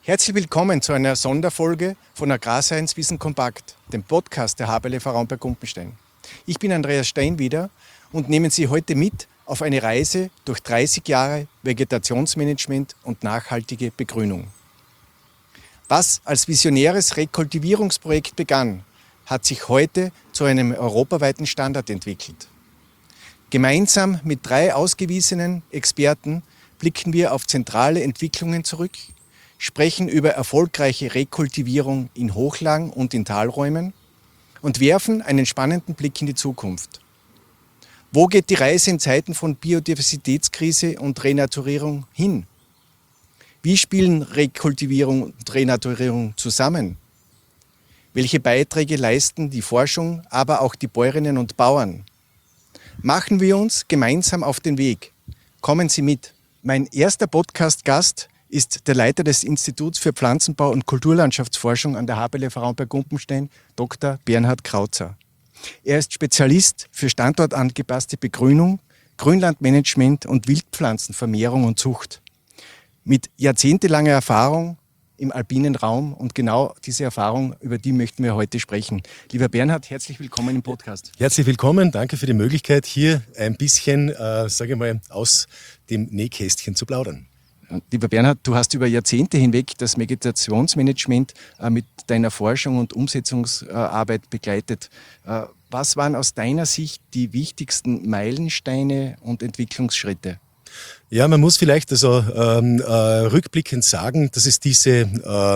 Herzlich willkommen zu einer Sonderfolge von Agrarscience Wissen Kompakt, dem Podcast der HBLF Raumberg-Gumpenstein. Ich bin Andreas Steinwieder und nehme Sie heute mit auf eine Reise durch 30 Jahre Vegetationsmanagement und nachhaltige Begrünung. Was als visionäres Rekultivierungsprojekt begann, hat sich heute zu einem europaweiten Standard entwickelt. Gemeinsam mit 3 ausgewiesenen Experten blicken wir auf zentrale Entwicklungen zurück, sprechen über erfolgreiche Rekultivierung in Hochlagen und in Talräumen und werfen einen spannenden Blick in die Zukunft. Wo geht die Reise in Zeiten von Biodiversitätskrise und Renaturierung hin? Wie spielen Rekultivierung und Renaturierung zusammen? Welche Beiträge leisten die Forschung, aber auch die Bäuerinnen und Bauern? Machen wir uns gemeinsam auf den Weg. Kommen Sie mit. Mein erster Podcast-Gast ist der Leiter des Instituts für Pflanzenbau und Kulturlandschaftsforschung an der HBLF Raumberg-Gumpenstein, Dr. Bernhard Krautzer. Er ist Spezialist für standortangepasste Begrünung, Grünlandmanagement und Wildpflanzenvermehrung und Zucht. Mit jahrzehntelanger Erfahrung im alpinen Raum und genau diese Erfahrung, über die möchten wir heute sprechen. Lieber Bernhard, herzlich willkommen im Podcast. Herzlich willkommen, danke für die Möglichkeit, hier ein bisschen, aus dem Nähkästchen zu plaudern. Lieber Bernhard, du hast über Jahrzehnte hinweg das Vegetationsmanagement mit deiner Forschung und Umsetzungsarbeit begleitet. Was waren aus deiner Sicht die wichtigsten Meilensteine und Entwicklungsschritte? Ja, man muss vielleicht rückblickend sagen, dass es diese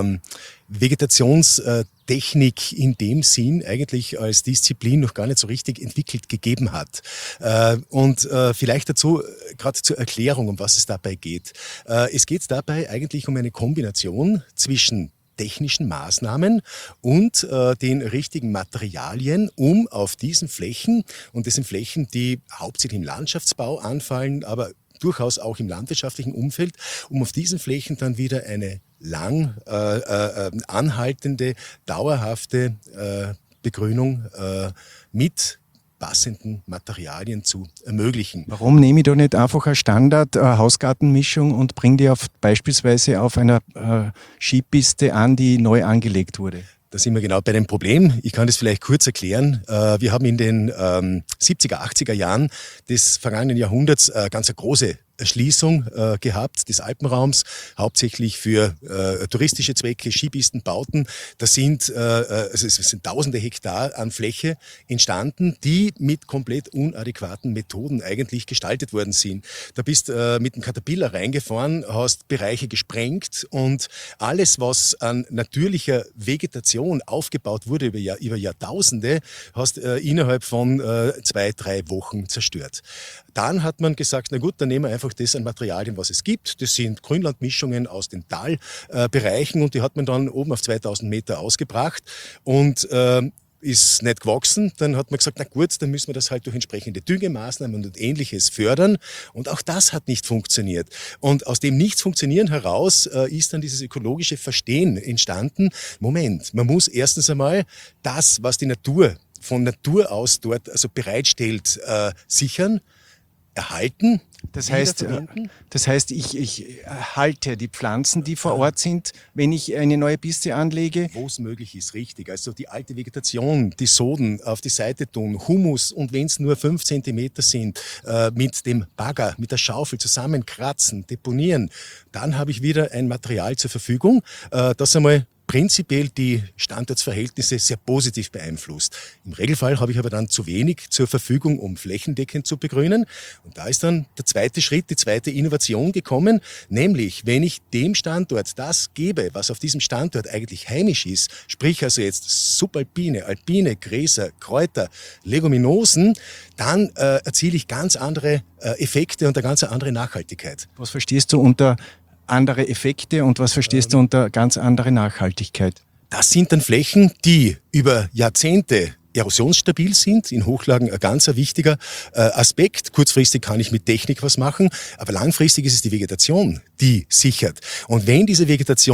Vegetationstechnik in dem Sinn eigentlich als Disziplin noch gar nicht so richtig entwickelt gegeben hat. Vielleicht dazu, gerade zur Erklärung, um was es dabei geht. Es geht dabei eigentlich um eine Kombination zwischen technischen Maßnahmen und den richtigen Materialien, um auf diesen Flächen, und das sind Flächen, die hauptsächlich im Landschaftsbau anfallen, aber durchaus auch im landwirtschaftlichen Umfeld, um auf diesen Flächen dann wieder eine lang anhaltende, dauerhafte Begrünung mit passenden Materialien zu ermöglichen. Warum nehme ich da nicht einfach eine Standard-Hausgartenmischung und bringe die beispielsweise auf einer Skipiste an, die neu angelegt wurde? Da sind wir genau bei dem Problem. Ich kann das vielleicht kurz erklären. Wir haben in den 70er, 80er Jahren des vergangenen Jahrhunderts ganz eine große Erschließung gehabt des Alpenraums, hauptsächlich für touristische Zwecke, Skipistenbauten. Es sind tausende Hektar an Fläche entstanden, die mit komplett unadäquaten Methoden eigentlich gestaltet worden sind. Da bist mit dem Caterpillar reingefahren, hast Bereiche gesprengt und alles, was an natürlicher Vegetation aufgebaut wurde über Jahrtausende, hast innerhalb von 2-3 Wochen zerstört. Dann hat man gesagt, na gut, dann nehmen wir einfach das an Materialien, was es gibt. Das sind Grünlandmischungen aus den Talbereichen und die hat man dann oben auf 2000 Meter ausgebracht und ist nicht gewachsen. Dann hat man gesagt, na gut, dann müssen wir das halt durch entsprechende Düngemaßnahmen und Ähnliches fördern. Und auch das hat nicht funktioniert. Und aus dem Nichts-Funktionieren heraus ist dann dieses ökologische Verstehen entstanden. Moment, man muss erstens einmal das, was die Natur von Natur aus dort also bereitstellt, sichern, erhalten. Das heißt, ich halte die Pflanzen, die vor Ort sind, wenn ich eine neue Piste anlege. Wo es möglich ist, richtig. Also die alte Vegetation, die Soden auf die Seite tun, Humus und wenn es nur 5 Zentimeter sind, mit dem Bagger, mit der Schaufel zusammenkratzen, deponieren. Dann habe ich wieder ein Material zur Verfügung, das einmal prinzipiell die Standortsverhältnisse sehr positiv beeinflusst. Im Regelfall habe ich aber dann zu wenig zur Verfügung, um flächendeckend zu begrünen. Und da ist dann der zweite Schritt, die zweite Innovation gekommen, nämlich wenn ich dem Standort das gebe, was auf diesem Standort eigentlich heimisch ist, sprich also jetzt subalpine, alpine, Gräser, Kräuter, Leguminosen, dann erziele ich ganz andere Effekte und eine ganz andere Nachhaltigkeit. Was verstehst du unter andere Effekte und was verstehst du unter ganz andere Nachhaltigkeit? Das sind dann Flächen, die über Jahrzehnte erosionsstabil sind, in Hochlagen ein ganz wichtiger Aspekt. Kurzfristig kann ich mit Technik was machen, aber langfristig ist es die Vegetation, die sichert. Und wenn diese Vegetation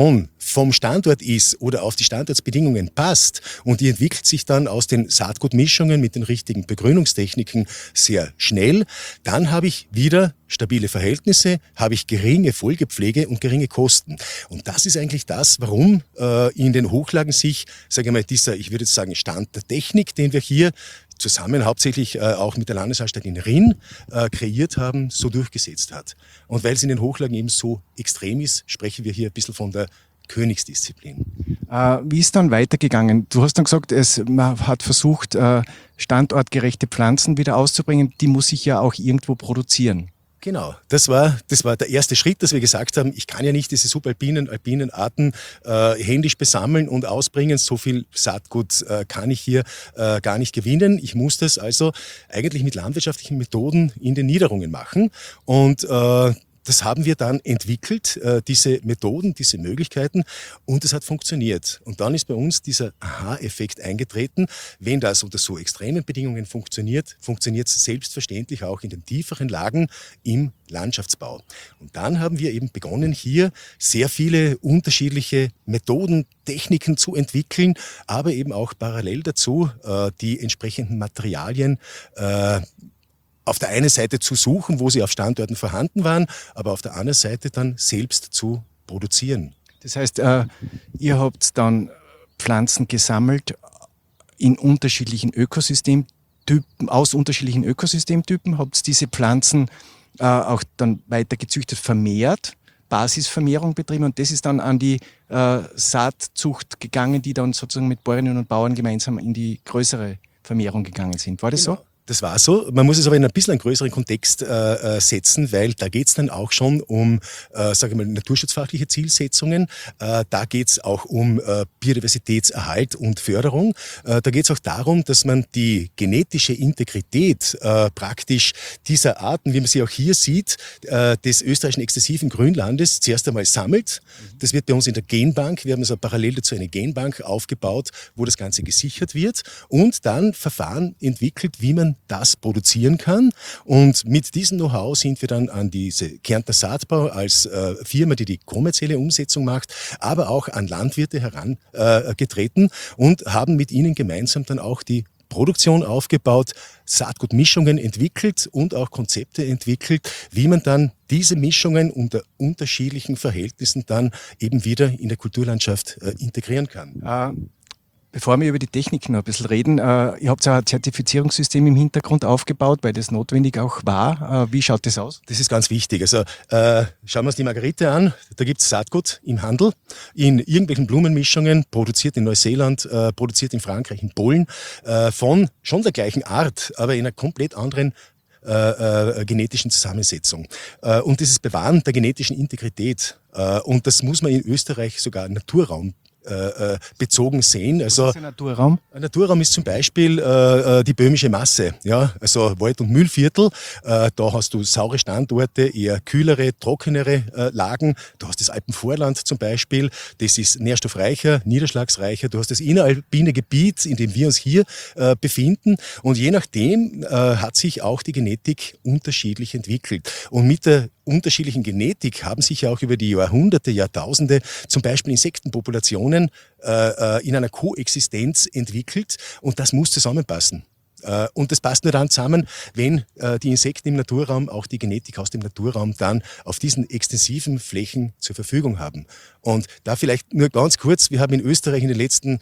vom Standort ist oder auf die Standortsbedingungen passt und die entwickelt sich dann aus den Saatgutmischungen mit den richtigen Begrünungstechniken sehr schnell, dann habe ich wieder stabile Verhältnisse, habe ich geringe Folgepflege und geringe Kosten. Und das ist eigentlich das, warum in den Hochlagen sich, sage ich mal, dieser, ich würde jetzt sagen, Stand der Technik, den wir hier zusammen hauptsächlich auch mit der Landesanstalt in Rinn kreiert haben, so durchgesetzt hat. Und weil es in den Hochlagen eben so extrem ist, sprechen wir hier ein bisschen von der Königsdisziplin. Wie ist dann weitergegangen? Du hast dann gesagt, man hat versucht, standortgerechte Pflanzen wieder auszubringen. Die muss ich ja auch irgendwo produzieren. Genau, das war der erste Schritt, dass wir gesagt haben, ich kann ja nicht diese subalpinen, alpinen Arten händisch besammeln und ausbringen. So viel Saatgut kann ich hier gar nicht gewinnen. Ich muss das also eigentlich mit landwirtschaftlichen Methoden in den Niederungen machen. Und das haben wir dann entwickelt, diese Methoden, diese Möglichkeiten, und es hat funktioniert. Und dann ist bei uns dieser Aha-Effekt eingetreten. Wenn das unter so extremen Bedingungen funktioniert, funktioniert es selbstverständlich auch in den tieferen Lagen im Landschaftsbau. Und dann haben wir eben begonnen, hier sehr viele unterschiedliche Methoden, Techniken zu entwickeln, aber eben auch parallel dazu die entsprechenden Materialien auf der einen Seite zu suchen, wo sie auf Standorten vorhanden waren, aber auf der anderen Seite dann selbst zu produzieren. Das heißt, ihr habt dann Pflanzen gesammelt in unterschiedlichen Ökosystemtypen, aus unterschiedlichen Ökosystemtypen, habt diese Pflanzen auch dann weiter gezüchtet, vermehrt, Basisvermehrung betrieben, und das ist dann an die Saatzucht gegangen, die dann sozusagen mit Bäuerinnen und Bauern gemeinsam in die größere Vermehrung gegangen sind. War das Genau. So? Das war so. Man muss es aber in ein bisschen einen größeren Kontext setzen, weil da geht es dann auch schon um, sage ich mal, naturschutzfachliche Zielsetzungen. Da geht es auch um Biodiversitätserhalt und Förderung. Da geht es auch darum, dass man die genetische Integrität praktisch dieser Arten, wie man sie auch hier sieht, des österreichischen extensiven Grünlandes zuerst einmal sammelt. Das wird bei uns in der Genbank, wir haben also parallel dazu eine Genbank aufgebaut, wo das Ganze gesichert wird, und dann Verfahren entwickelt, wie man das produzieren kann. Und mit diesem Know-how sind wir dann an diese Kärntner Saatbau als Firma, die die kommerzielle Umsetzung macht, aber auch an Landwirte herangetreten und haben mit ihnen gemeinsam dann auch die Produktion aufgebaut, Saatgutmischungen entwickelt und auch Konzepte entwickelt, wie man dann diese Mischungen unter unterschiedlichen Verhältnissen dann eben wieder in der Kulturlandschaft integrieren kann. Bevor wir über die Technik noch ein bisschen reden, ihr habt ja ein Zertifizierungssystem im Hintergrund aufgebaut, weil das notwendig auch war. Wie schaut das aus? Das ist ganz wichtig. Also schauen wir uns die Margarite an. Da gibt es Saatgut im Handel, in irgendwelchen Blumenmischungen, produziert in Neuseeland, produziert in Frankreich, in Polen, von schon der gleichen Art, aber in einer komplett anderen genetischen Zusammensetzung. Und dieses Bewahren der genetischen Integrität, und das muss man in Österreich sogar Naturraum bezogen sehen. Also, was ist ein Naturraum? Ein Naturraum ist zum Beispiel die böhmische Masse, ja, also Wald- und Mühlviertel. Da hast du saure Standorte, eher kühlere, trockenere Lagen. Du hast das Alpenvorland zum Beispiel, das ist nährstoffreicher, niederschlagsreicher. Du hast das inneralpine Gebiet, in dem wir uns hier befinden. Und je nachdem hat sich auch die Genetik unterschiedlich entwickelt. Und mit der unterschiedlichen Genetik haben sich ja auch über die Jahrhunderte, Jahrtausende zum Beispiel Insektenpopulationen in einer Koexistenz entwickelt, und das muss zusammenpassen. Und das passt nur dann zusammen, wenn die Insekten im Naturraum auch die Genetik aus dem Naturraum dann auf diesen extensiven Flächen zur Verfügung haben. Und da vielleicht nur ganz kurz, wir haben in Österreich in den letzten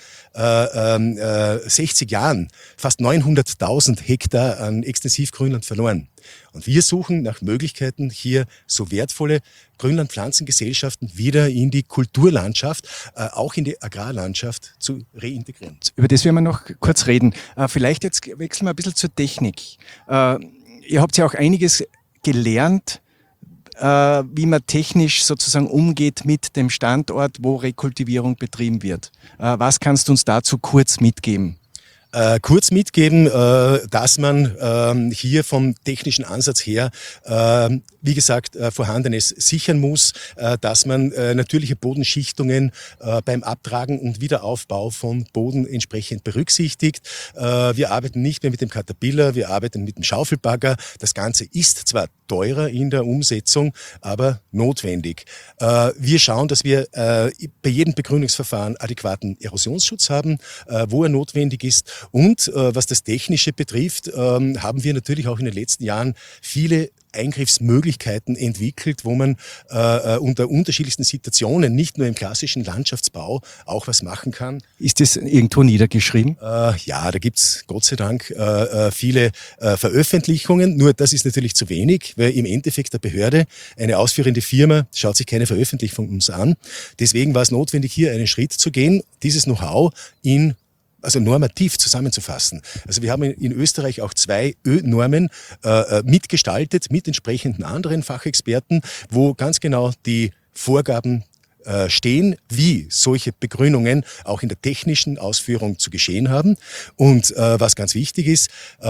60 Jahren fast 900.000 Hektar an Extensivgrünland verloren. Und wir suchen nach Möglichkeiten, hier so wertvolle Grünlandpflanzengesellschaften wieder in die Kulturlandschaft, auch in die Agrarlandschaft zu reintegrieren. Über das werden wir noch kurz reden. Vielleicht jetzt wechseln wir ein bisschen zur Technik. Ihr habt ja auch einiges gelernt, wie man technisch sozusagen umgeht mit dem Standort, wo Rekultivierung betrieben wird. Was kannst du uns dazu kurz mitgeben? kurz mitgeben, dass man hier vom technischen Ansatz her, wie gesagt, Vorhandenes sichern muss, dass man natürliche Bodenschichtungen beim Abtragen und Wiederaufbau von Boden entsprechend berücksichtigt. Wir arbeiten nicht mehr mit dem Caterpillar, wir arbeiten mit dem Schaufelbagger. Das Ganze ist zwar teurer in der Umsetzung, aber notwendig. Wir schauen, dass wir bei jedem Begrünungsverfahren adäquaten Erosionsschutz haben, wo er notwendig ist. Und was das Technische betrifft, haben wir natürlich auch in den letzten Jahren viele Eingriffsmöglichkeiten entwickelt, wo man unter unterschiedlichsten Situationen, nicht nur im klassischen Landschaftsbau, auch was machen kann. Ist das irgendwo niedergeschrieben? Ja, da gibt's Gott sei Dank viele Veröffentlichungen, nur das ist natürlich zu wenig, weil im Endeffekt der Behörde, eine ausführende Firma, schaut sich keine Veröffentlichung von uns an. Deswegen war es notwendig, hier einen Schritt zu gehen, dieses Know-how also normativ zusammenzufassen. Also wir haben in Österreich auch 2 Ö-Normen mitgestaltet mit entsprechenden anderen Fachexperten, wo ganz genau die Vorgaben stehen, wie solche Begrünungen auch in der technischen Ausführung zu geschehen haben. Und was ganz wichtig ist,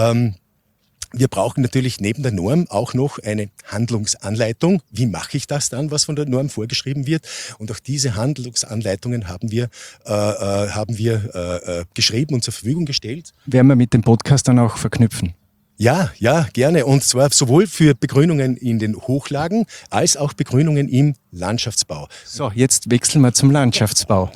wir brauchen natürlich neben der Norm auch noch eine Handlungsanleitung. Wie mache ich das dann, was von der Norm vorgeschrieben wird? Und auch diese Handlungsanleitungen haben wir geschrieben und zur Verfügung gestellt. Werden wir mit dem Podcast dann auch verknüpfen? Ja, gerne. Und zwar sowohl für Begrünungen in den Hochlagen als auch Begrünungen im Landschaftsbau. So, jetzt wechseln wir zum Landschaftsbau.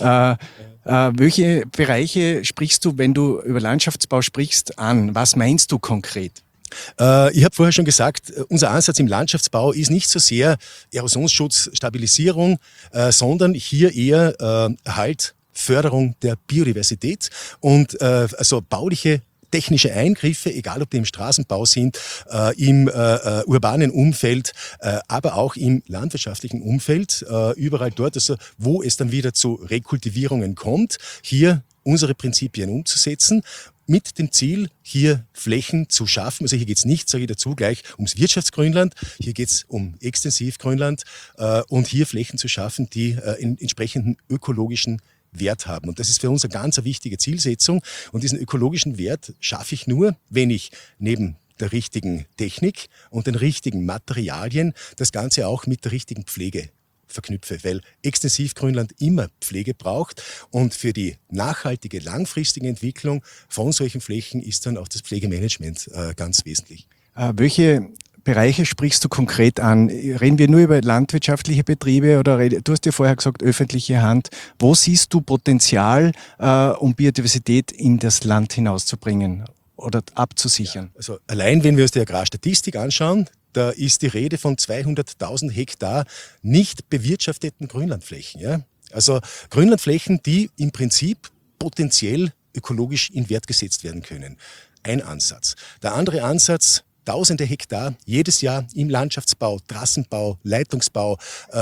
Welche Bereiche sprichst du, wenn du über Landschaftsbau sprichst, an? Was meinst du konkret? Ich habe vorher schon gesagt, unser Ansatz im Landschaftsbau ist nicht so sehr Erosionsschutz, Stabilisierung, sondern hier eher Förderung der Biodiversität und also bauliche technische Eingriffe, egal ob die im Straßenbau sind, im urbanen Umfeld, aber auch im landwirtschaftlichen Umfeld, überall dort, also wo es dann wieder zu Rekultivierungen kommt, hier unsere Prinzipien umzusetzen, mit dem Ziel, hier Flächen zu schaffen. Also hier geht es nicht, sage ich dazu gleich, ums Wirtschaftsgrünland, hier geht es um Extensivgrünland und hier Flächen zu schaffen, die entsprechenden ökologischen Wert haben. Und das ist für uns eine ganz wichtige Zielsetzung. Und diesen ökologischen Wert schaffe ich nur, wenn ich neben der richtigen Technik und den richtigen Materialien das Ganze auch mit der richtigen Pflege verknüpfe, weil Extensivgrünland immer Pflege braucht und für die nachhaltige, langfristige Entwicklung von solchen Flächen ist dann auch das Pflegemanagement ganz wesentlich. Welche Bereiche sprichst du konkret an? Reden wir nur über landwirtschaftliche Betriebe oder du hast ja vorher gesagt, öffentliche Hand. Wo siehst du Potenzial, um Biodiversität in das Land hinauszubringen oder abzusichern? Ja, also allein, wenn wir uns die Agrarstatistik anschauen, da ist die Rede von 200.000 Hektar nicht bewirtschafteten Grünlandflächen. Ja? Also Grünlandflächen, die im Prinzip potenziell ökologisch in Wert gesetzt werden können. Ein Ansatz. Der andere Ansatz, Tausende Hektar jedes Jahr im Landschaftsbau, Trassenbau, Leitungsbau,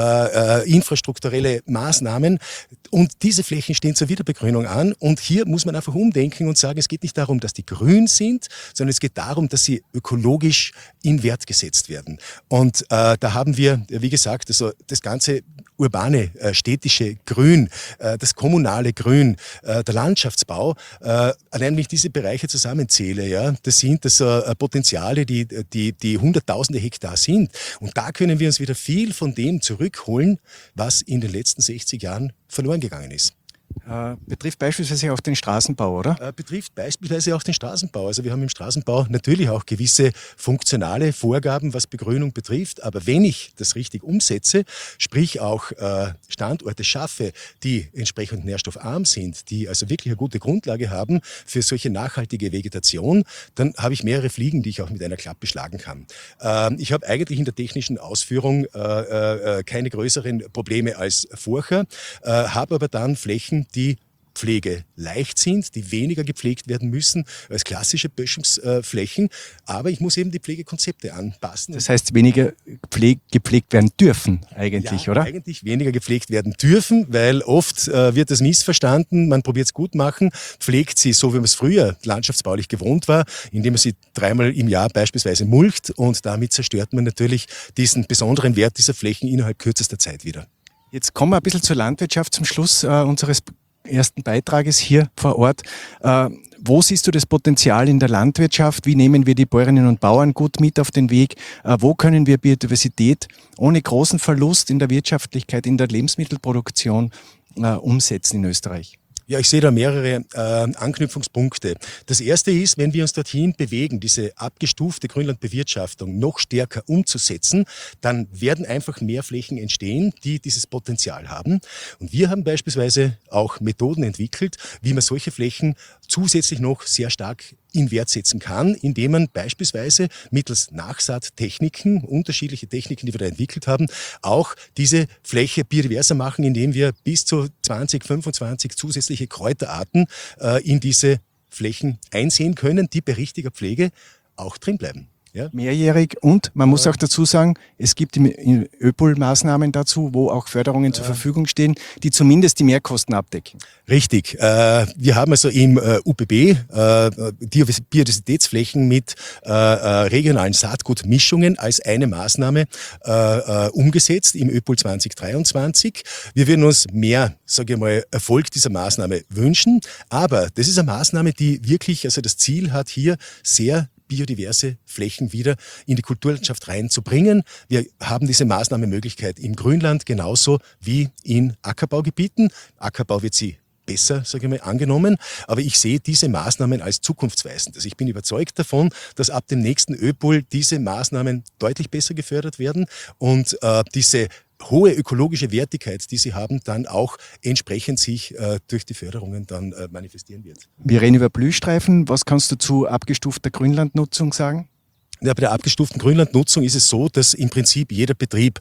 infrastrukturelle Maßnahmen. Und diese Flächen stehen zur Wiederbegrünung an. Und hier muss man einfach umdenken und sagen, es geht nicht darum, dass die grün sind, sondern es geht darum, dass sie ökologisch in Wert gesetzt werden. Und da haben wir, wie gesagt, also das ganze urbane, städtische Grün, das kommunale Grün, der Landschaftsbau, allein wenn ich diese Bereiche zusammenzähle, ja, das sind Potenziale, die Hunderttausende Hektar sind. Und da können wir uns wieder viel von dem zurückholen, was in den letzten 60 Jahren verloren gegangen ist. Betrifft beispielsweise auch den Straßenbau, oder? Betrifft beispielsweise auch den Straßenbau. Also wir haben im Straßenbau natürlich auch gewisse funktionale Vorgaben, was Begrünung betrifft. Aber wenn ich das richtig umsetze, sprich auch Standorte schaffe, die entsprechend nährstoffarm sind, die also wirklich eine gute Grundlage haben für solche nachhaltige Vegetation, dann habe ich mehrere Fliegen, die ich auch mit einer Klappe schlagen kann. Ich habe eigentlich in der technischen Ausführung keine größeren Probleme als vorher, habe aber dann Flächen, die pflegeleicht sind, die weniger gepflegt werden müssen als klassische Böschungsflächen. Aber ich muss eben die Pflegekonzepte anpassen. Das heißt, weniger gepflegt werden dürfen eigentlich, ja, oder? Eigentlich weniger gepflegt werden dürfen, weil oft wird das missverstanden. Man probiert es gut machen, pflegt sie so, wie man es früher landschaftsbaulich gewohnt war, indem man sie 3-mal im Jahr beispielsweise mulcht und damit zerstört man natürlich diesen besonderen Wert dieser Flächen innerhalb kürzester Zeit wieder. Jetzt kommen wir ein bisschen zur Landwirtschaft zum Schluss unseres ersten Beitrages hier vor Ort. Wo siehst du das Potenzial in der Landwirtschaft? Wie nehmen wir die Bäuerinnen und Bauern gut mit auf den Weg? Wo können wir Biodiversität ohne großen Verlust in der Wirtschaftlichkeit, in der Lebensmittelproduktion umsetzen in Österreich? Ja, ich sehe da mehrere Anknüpfungspunkte. Das erste ist, wenn wir uns dorthin bewegen, diese abgestufte Grünlandbewirtschaftung noch stärker umzusetzen, dann werden einfach mehr Flächen entstehen, die dieses Potenzial haben. Und wir haben beispielsweise auch Methoden entwickelt, wie man solche Flächen zusätzlich noch sehr stark in Wert setzen kann, indem man beispielsweise mittels Nachsaattechniken, unterschiedliche Techniken, die wir da entwickelt haben, auch diese Fläche biodiverser machen, indem wir bis zu 20, 25 zusätzliche Kräuterarten in diese Flächen einsehen können, die bei richtiger Pflege auch drin bleiben. Ja. Mehrjährig und man muss auch dazu sagen, es gibt im ÖPOL Maßnahmen dazu, wo auch Förderungen zur Verfügung stehen, die zumindest die Mehrkosten abdecken. Richtig. Wir haben also im UPB Biodiversitätsflächen mit regionalen Saatgutmischungen als eine Maßnahme umgesetzt im ÖPOL 2023. Wir würden uns mehr, sage ich mal, Erfolg dieser Maßnahme wünschen, aber das ist eine Maßnahme, die wirklich also das Ziel hat, hier sehr biodiverse Flächen wieder in die Kulturlandschaft reinzubringen. Wir haben diese Maßnahmemöglichkeit im Grünland genauso wie in Ackerbaugebieten. Ackerbau wird sie besser, sage ich mal, angenommen. Aber ich sehe diese Maßnahmen als zukunftsweisend. Also ich bin überzeugt davon, dass ab dem nächsten ÖPOL diese Maßnahmen deutlich besser gefördert werden und diese hohe ökologische Wertigkeit, die sie haben, dann auch entsprechend sich durch die Förderungen dann manifestieren wird. Wir reden über Blühstreifen. Was kannst du zu abgestufter Grünlandnutzung sagen? Ja, bei der abgestuften Grünlandnutzung ist es so, dass im Prinzip jeder Betrieb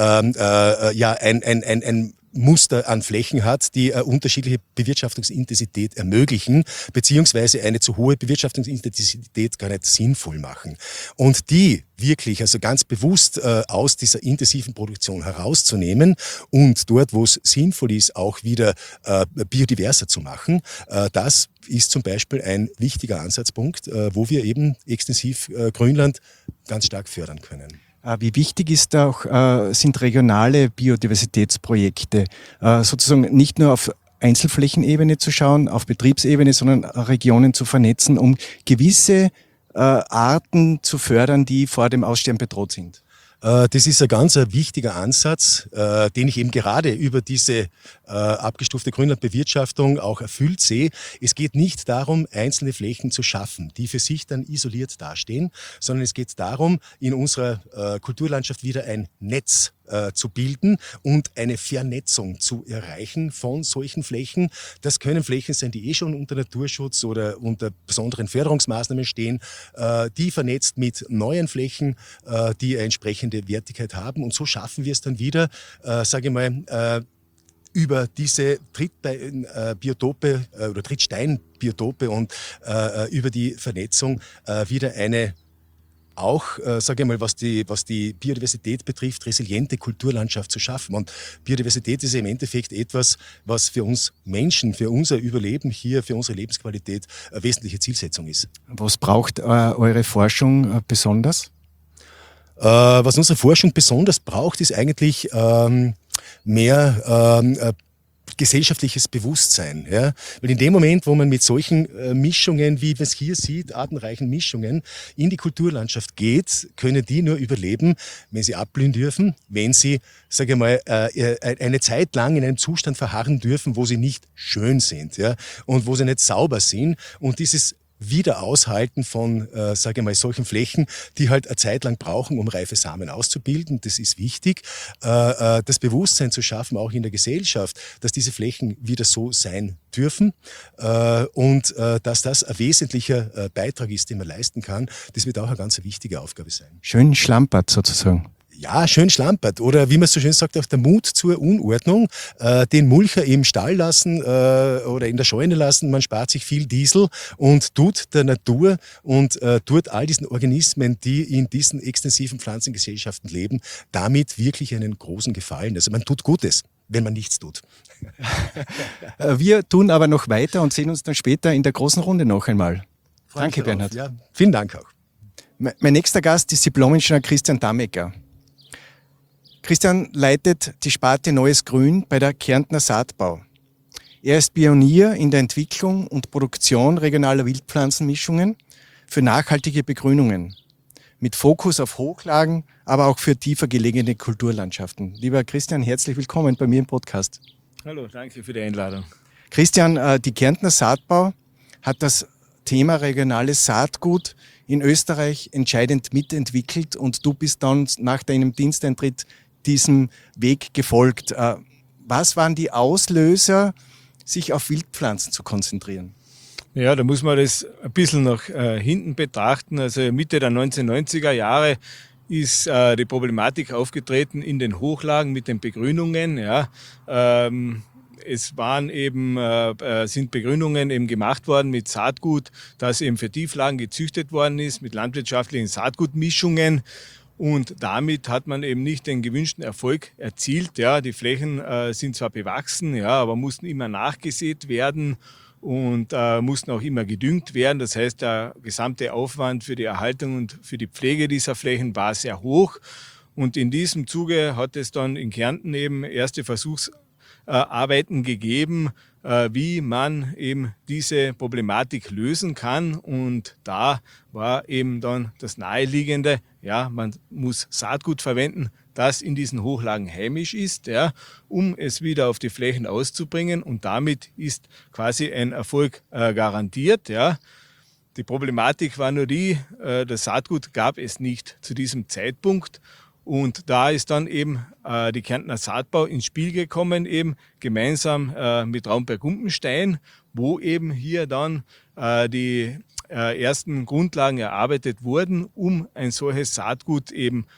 ein Muster an Flächen hat, die unterschiedliche Bewirtschaftungsintensität ermöglichen, beziehungsweise eine zu hohe Bewirtschaftungsintensität gar nicht sinnvoll machen. Und die wirklich, also ganz bewusst aus dieser intensiven Produktion herauszunehmen und dort, wo es sinnvoll ist, auch wieder biodiverser zu machen, das ist zum Beispiel ein wichtiger Ansatzpunkt, wo wir eben extensiv Grünland ganz stark fördern können. Wie wichtig sind regionale Biodiversitätsprojekte, sozusagen nicht nur auf Einzelflächenebene zu schauen, auf Betriebsebene, sondern Regionen zu vernetzen, um gewisse Arten zu fördern, die vor dem Aussterben bedroht sind? Das ist ein ganz wichtiger Ansatz, den ich eben gerade über diese abgestufte Grünlandbewirtschaftung auch erfüllt sehe. Es geht nicht darum, einzelne Flächen zu schaffen, die für sich dann isoliert dastehen, sondern es geht darum, in unserer Kulturlandschaft wieder ein Netz zu bilden und eine Vernetzung zu erreichen von solchen Flächen. Das können Flächen sein, die schon unter Naturschutz oder unter besonderen Förderungsmaßnahmen stehen, die vernetzt mit neuen Flächen, die eine entsprechende Wertigkeit haben. Und so schaffen wir es dann wieder, sage ich mal, über diese Trittbiotope oder Trittsteinbiotope und über die Vernetzung wieder eine auch, sage ich mal, was die Biodiversität betrifft, resiliente Kulturlandschaft zu schaffen. Und Biodiversität ist im Endeffekt etwas, was für uns Menschen, für unser Überleben hier, für unsere Lebensqualität eine wesentliche Zielsetzung ist. Was braucht eure Forschung besonders? Was unsere Forschung besonders braucht, ist eigentlich mehr gesellschaftliches Bewusstsein. Ja? Weil in dem Moment, wo man mit solchen Mischungen, wie man es hier sieht, artenreichen Mischungen in die Kulturlandschaft geht, können die nur überleben, wenn sie abblühen dürfen, wenn sie, sage ich mal, eine Zeit lang in einem Zustand verharren dürfen, wo sie nicht schön sind, ja? Und wo sie nicht sauber sind. Und dieses Wiederaushalten von, sage ich mal, solchen Flächen, die halt eine Zeit lang brauchen, um reife Samen auszubilden. Das ist wichtig. Das Bewusstsein zu schaffen, auch in der Gesellschaft, dass diese Flächen wieder so sein dürfen und dass das ein wesentlicher Beitrag ist, den man leisten kann. Das wird auch eine ganz wichtige Aufgabe sein. Schön schlampert sozusagen. Ja, schön schlampert. Oder wie man so schön sagt, auch der Mut zur Unordnung. Den Mulcher im Stall lassen oder in der Scheune lassen. Man spart sich viel Diesel und tut der Natur und tut all diesen Organismen, die in diesen extensiven Pflanzengesellschaften leben, damit wirklich einen großen Gefallen. Also man tut Gutes, wenn man nichts tut. Wir tun aber noch weiter und sehen uns dann später in der großen Runde noch einmal. Danke, Bernhard. Ja, vielen Dank auch. Mein nächster Gast ist Diplom-Ingenieur Christian Dammecker. Christian leitet die Sparte Neues Grün bei der Kärntner Saatbau. Er ist Pionier in der Entwicklung und Produktion regionaler Wildpflanzenmischungen für nachhaltige Begrünungen, mit Fokus auf Hochlagen, aber auch für tiefer gelegene Kulturlandschaften. Lieber Christian, herzlich willkommen bei mir im Podcast. Hallo, danke für die Einladung. Christian, die Kärntner Saatbau hat das Thema regionales Saatgut in Österreich entscheidend mitentwickelt und du bist dann nach deinem Diensteintritt diesem Weg gefolgt. Was waren die Auslöser, sich auf Wildpflanzen zu konzentrieren? Ja, da muss man das ein bisschen nach hinten betrachten. Also Mitte der 1990er Jahre ist die Problematik aufgetreten in den Hochlagen mit den Begrünungen. Ja. Es waren eben, sind Begrünungen eben gemacht worden mit Saatgut, das eben für Tieflagen gezüchtet worden ist, mit landwirtschaftlichen Saatgutmischungen. Und damit hat man eben nicht den gewünschten Erfolg erzielt. Ja, die Flächen sind zwar bewachsen, ja, aber mussten immer nachgesät werden und mussten auch immer gedüngt werden. Das heißt, der gesamte Aufwand für die Erhaltung und für die Pflege dieser Flächen war sehr hoch. Und in diesem Zuge hat es dann in Kärnten eben erste Versuchsarbeiten gegeben, wie man eben diese Problematik lösen kann. Und da war eben dann das Naheliegende, ja, man muss Saatgut verwenden, das in diesen Hochlagen heimisch ist, ja, um es wieder auf die Flächen auszubringen. Und damit ist quasi ein Erfolg garantiert. Ja. Die Problematik war nur die, das Saatgut gab es nicht zu diesem Zeitpunkt. Und da ist dann eben die Kärntner Saatbau ins Spiel gekommen, eben gemeinsam mit Raumberg-Gumpenstein, wo eben hier dann die ersten Grundlagen erarbeitet wurden, um ein solches Saatgut eben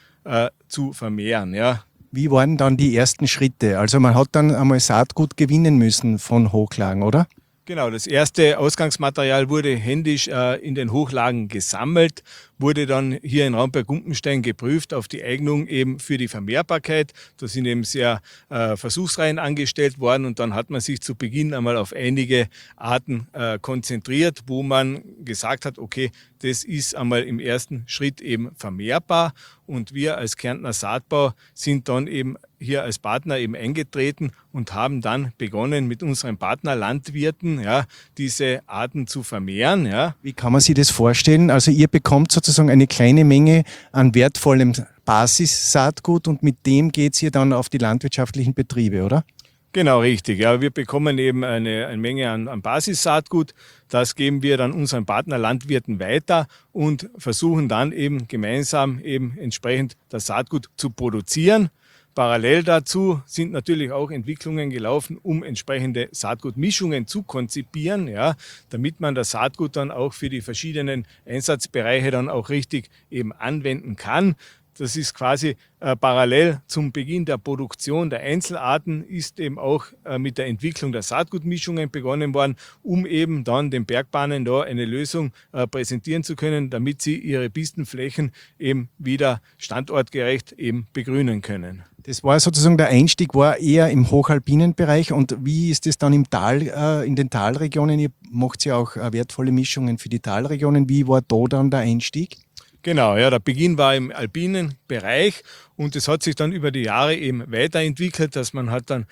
zu vermehren. Ja. Wie waren dann die ersten Schritte? Also man hat dann einmal Saatgut gewinnen müssen von Hochlagen, oder? Genau, das erste Ausgangsmaterial wurde händisch in den Hochlagen gesammelt, wurde dann hier in Raumberg-Gumpenstein geprüft auf die Eignung eben für die Vermehrbarkeit. Da sind eben sehr Versuchsreihen angestellt worden und dann hat man sich zu Beginn einmal auf einige Arten konzentriert, wo man gesagt hat, okay, das ist einmal im ersten Schritt eben vermehrbar und wir als Kärntner Saatbau sind dann eben hier als Partner eben eingetreten und haben dann begonnen mit unseren Partnerlandwirten, ja, diese Arten zu vermehren. Ja. Wie kann man sich das vorstellen? Also ihr bekommt sozusagen eine kleine Menge an wertvollem Basissaatgut und mit dem geht ihr dann auf die landwirtschaftlichen Betriebe, oder? Genau, richtig. Ja, wir bekommen eben eine Menge an Basissaatgut. Das geben wir dann unseren Partnerlandwirten weiter und versuchen dann eben gemeinsam eben entsprechend das Saatgut zu produzieren. Parallel dazu sind natürlich auch Entwicklungen gelaufen, um entsprechende Saatgutmischungen zu konzipieren, ja, damit man das Saatgut dann auch für die verschiedenen Einsatzbereiche dann auch richtig eben anwenden kann. Das ist quasi parallel zum Beginn der Produktion der Einzelarten ist eben auch mit der Entwicklung der Saatgutmischungen begonnen worden, um eben dann den Bergbahnen da eine Lösung präsentieren zu können, damit sie ihre Pistenflächen eben wieder standortgerecht eben begrünen können. Das war sozusagen der Einstieg, war eher im hochalpinen Bereich. Und wie ist es dann im Tal, in den Talregionen? Ihr macht ja auch wertvolle Mischungen für die Talregionen. Wie war da dann der Einstieg? Genau, ja, der Beginn war im alpinen Bereich und es hat sich dann über die Jahre eben weiterentwickelt, dass man halt dann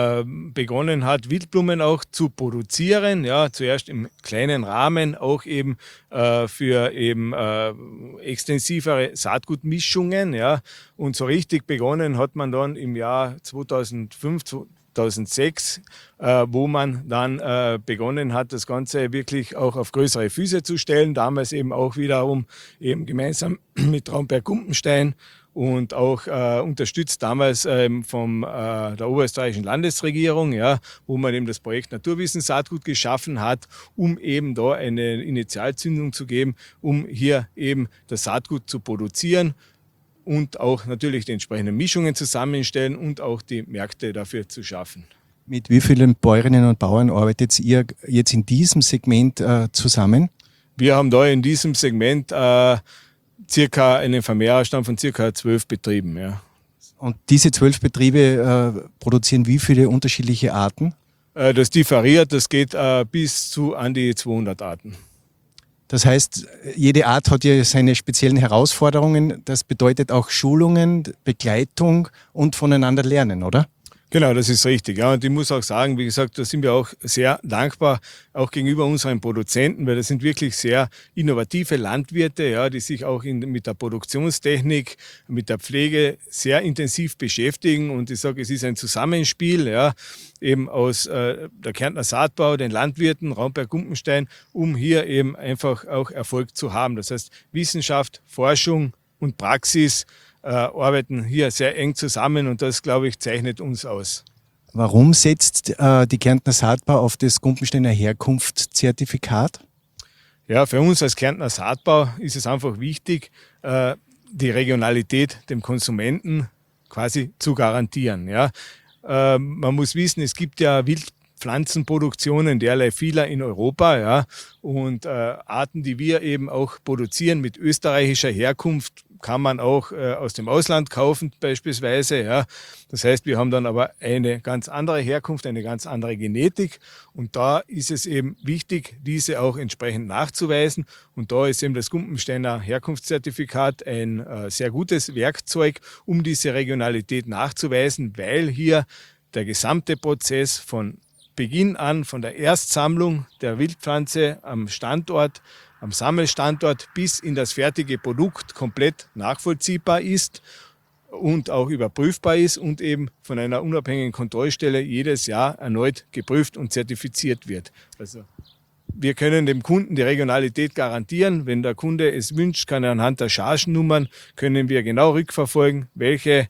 begonnen hat, Wildblumen auch zu produzieren, ja, zuerst im kleinen Rahmen, auch eben für eben extensivere Saatgutmischungen, ja, und so richtig begonnen hat man dann im Jahr 2005, 2006, wo man dann begonnen hat, das Ganze wirklich auch auf größere Füße zu stellen. Damals eben auch wiederum eben gemeinsam mit Raumberg-Gumpenstein und auch unterstützt damals von der oberösterreichischen Landesregierung, ja, wo man eben das Projekt Naturwissen Saatgut geschaffen hat, um eben da eine Initialzündung zu geben, um hier eben das Saatgut zu produzieren und auch natürlich die entsprechenden Mischungen zusammenstellen und auch die Märkte dafür zu schaffen. Mit wie vielen Bäuerinnen und Bauern arbeitet ihr jetzt in diesem Segment zusammen? Wir haben da in diesem Segment circa einen Vermehrerstand von circa 12 Betrieben. Ja. Und diese 12 Betriebe produzieren wie viele unterschiedliche Arten? Das differiert, das geht bis zu an die 200 Arten. Das heißt, jede Art hat ja seine speziellen Herausforderungen. Das bedeutet auch Schulungen, Begleitung und voneinander lernen, oder? Genau, das ist richtig. Ja, und ich muss auch sagen, wie gesagt, da sind wir auch sehr dankbar, auch gegenüber unseren Produzenten, weil das sind wirklich sehr innovative Landwirte, ja, die sich auch mit der Produktionstechnik, mit der Pflege sehr intensiv beschäftigen. Und ich sage, es ist ein Zusammenspiel, ja, eben aus der Kärntner Saatbau, den Landwirten, Raumberg-Gumpenstein, um hier eben einfach auch Erfolg zu haben. Das heißt, Wissenschaft, Forschung und Praxis arbeiten hier sehr eng zusammen und das, glaube ich, zeichnet uns aus. Warum setzt die Kärntner Saatbau auf das Gumpensteiner Herkunftszertifikat? Ja, für uns als Kärntner Saatbau ist es einfach wichtig, die Regionalität dem Konsumenten quasi zu garantieren. Ja. Man muss wissen, es gibt ja Wildpflanzenproduktionen derlei vieler in Europa, ja, und Arten, die wir eben auch produzieren mit österreichischer Herkunft, kann man auch aus dem Ausland kaufen beispielsweise. Ja. Das heißt, wir haben dann aber eine ganz andere Herkunft, eine ganz andere Genetik und da ist es eben wichtig, diese auch entsprechend nachzuweisen und da ist eben das Gumpensteiner Herkunftszertifikat ein sehr gutes Werkzeug, um diese Regionalität nachzuweisen, weil hier der gesamte Prozess von Beginn an, von der Erstsammlung der Wildpflanze am Standort, am Sammelstandort bis in das fertige Produkt komplett nachvollziehbar ist und auch überprüfbar ist und eben von einer unabhängigen Kontrollstelle jedes Jahr erneut geprüft und zertifiziert wird. Also wir können dem Kunden die Regionalität garantieren. Wenn der Kunde es wünscht, kann er anhand der Chargennummern, können wir genau rückverfolgen, welche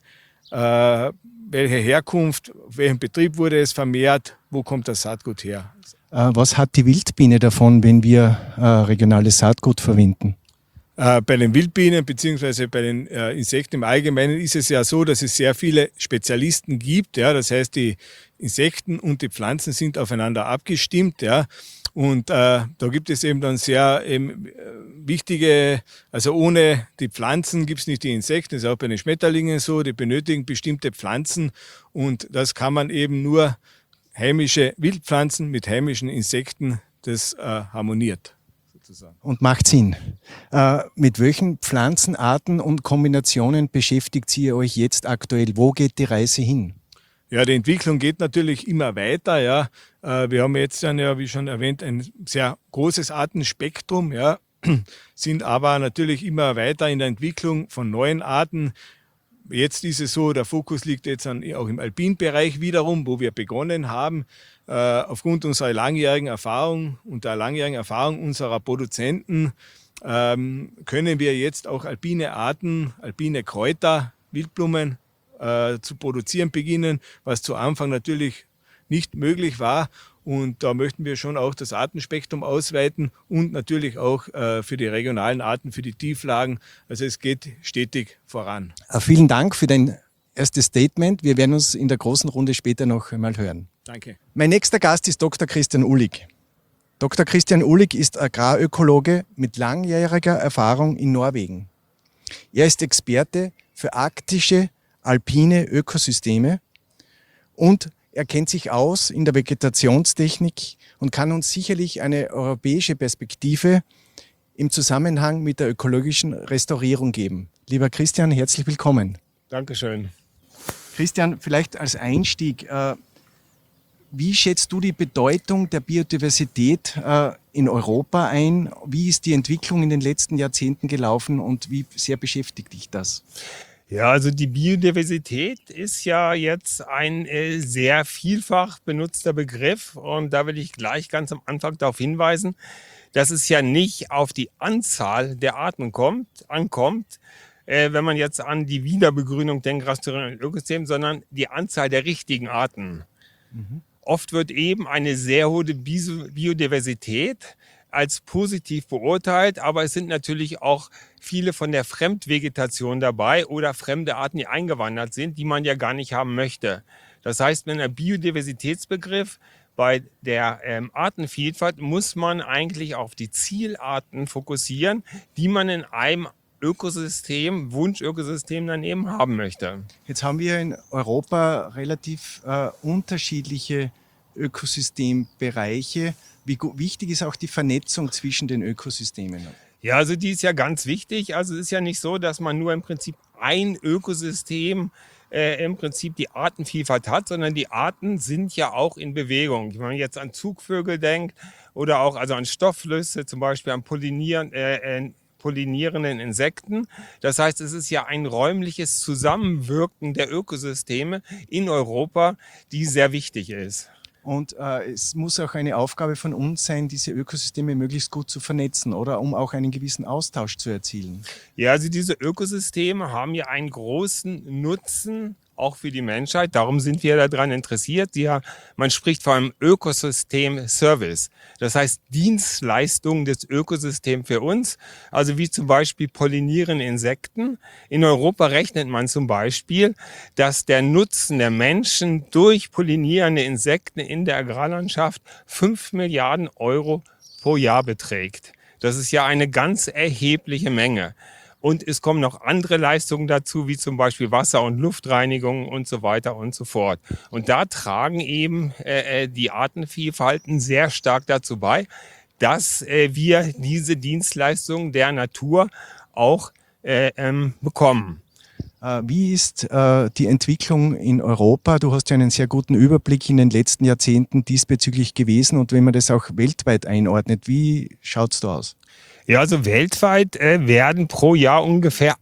Herkunft, auf welchem Betrieb wurde es vermehrt, wo kommt das Saatgut her. Was hat die Wildbiene davon, wenn wir regionales Saatgut verwenden? Bei den Wildbienen bzw. bei den Insekten im Allgemeinen ist es ja so, dass es sehr viele Spezialisten gibt. Ja, das heißt, die Insekten und die Pflanzen sind aufeinander abgestimmt. Ja, und da gibt es eben dann sehr wichtige, also ohne die Pflanzen gibt es nicht die Insekten. Das ist auch bei den Schmetterlingen so. Die benötigen bestimmte Pflanzen und das kann man eben nur heimische Wildpflanzen mit heimischen Insekten, das harmoniert. Sozusagen. Und macht Sinn. Mit welchen Pflanzenarten und Kombinationen beschäftigt ihr euch jetzt aktuell? Wo geht die Reise hin? Ja, die Entwicklung geht natürlich immer weiter. Ja. Wir haben jetzt dann ja, wie schon erwähnt, ein sehr großes Artenspektrum, ja, sind aber natürlich immer weiter in der Entwicklung von neuen Arten. Jetzt ist es so, der Fokus liegt jetzt auch im Alpinbereich wiederum, wo wir begonnen haben. Aufgrund unserer langjährigen Erfahrung und der langjährigen Erfahrung unserer Produzenten können wir jetzt auch alpine Arten, alpine Kräuter, Wildblumen zu produzieren beginnen, was zu Anfang natürlich nicht möglich war. Und da möchten wir schon auch das Artenspektrum ausweiten und natürlich auch für die regionalen Arten, für die Tieflagen. Also es geht stetig voran. Vielen Dank für dein erstes Statement. Wir werden uns in der großen Runde später noch einmal hören. Danke. Mein nächster Gast ist Dr. Christian Uhlig. Dr. Christian Uhlig ist Agrarökologe mit langjähriger Erfahrung in Norwegen. Er ist Experte für arktische, alpine Ökosysteme und er kennt sich aus in der Vegetationstechnik und kann uns sicherlich eine europäische Perspektive im Zusammenhang mit der ökologischen Restaurierung geben. Lieber Christian, herzlich willkommen. Dankeschön. Christian, vielleicht als Einstieg, wie schätzt du die Bedeutung der Biodiversität in Europa ein? Wie ist die Entwicklung in den letzten Jahrzehnten gelaufen und wie sehr beschäftigt dich das? Ja, also die Biodiversität ist ja jetzt ein sehr vielfach benutzter Begriff und da will ich gleich ganz am Anfang darauf hinweisen, dass es ja nicht auf die Anzahl der Arten ankommt, wenn man jetzt an die Wiederbegrünung denkt, restaurierenden Ökosystemen, sondern die Anzahl der richtigen Arten. Oft wird eben eine sehr hohe Biodiversität als positiv beurteilt, aber es sind natürlich auch viele von der Fremdvegetation dabei oder fremde Arten, die eingewandert sind, die man ja gar nicht haben möchte. Das heißt, wenn der Biodiversitätsbegriff bei der Artenvielfalt muss man eigentlich auf die Zielarten fokussieren, die man in einem Ökosystem, Wunschökosystem dann eben haben möchte. Jetzt haben wir in Europa relativ unterschiedliche Ökosystembereiche. Wie wichtig ist auch die Vernetzung zwischen den Ökosystemen? Ja, also die ist ja ganz wichtig. Also es ist ja nicht so, dass man nur im Prinzip ein Ökosystem im Prinzip die Artenvielfalt hat, sondern die Arten sind ja auch in Bewegung. Wenn man jetzt an Zugvögel denkt oder auch also an Stoffflüsse, zum Beispiel an pollinierenden Insekten. Das heißt, es ist ja ein räumliches Zusammenwirken der Ökosysteme in Europa, die sehr wichtig ist. Und es muss auch eine Aufgabe von uns sein, diese Ökosysteme möglichst gut zu vernetzen, oder um auch einen gewissen Austausch zu erzielen. Ja, also diese Ökosysteme haben ja einen großen Nutzen, auch für die Menschheit. Darum sind wir daran interessiert. Ja, man spricht von einem Ökosystem-Service. Das heißt Dienstleistungen des Ökosystems für uns, also wie zum Beispiel pollinierende Insekten. In Europa rechnet man zum Beispiel, dass der Nutzen der Menschen durch pollinierende Insekten in der Agrarlandschaft 5 Milliarden Euro pro Jahr beträgt. Das ist ja eine ganz erhebliche Menge. Und es kommen noch andere Leistungen dazu, wie zum Beispiel Wasser- und Luftreinigung und so weiter und so fort. Und da tragen eben die Artenvielfalten sehr stark dazu bei, dass wir diese Dienstleistungen der Natur auch bekommen. Wie ist die Entwicklung in Europa? Du hast ja einen sehr guten Überblick in den letzten Jahrzehnten diesbezüglich gewesen. Und wenn man das auch weltweit einordnet, wie schaut es da aus? Ja, also weltweit werden pro Jahr ungefähr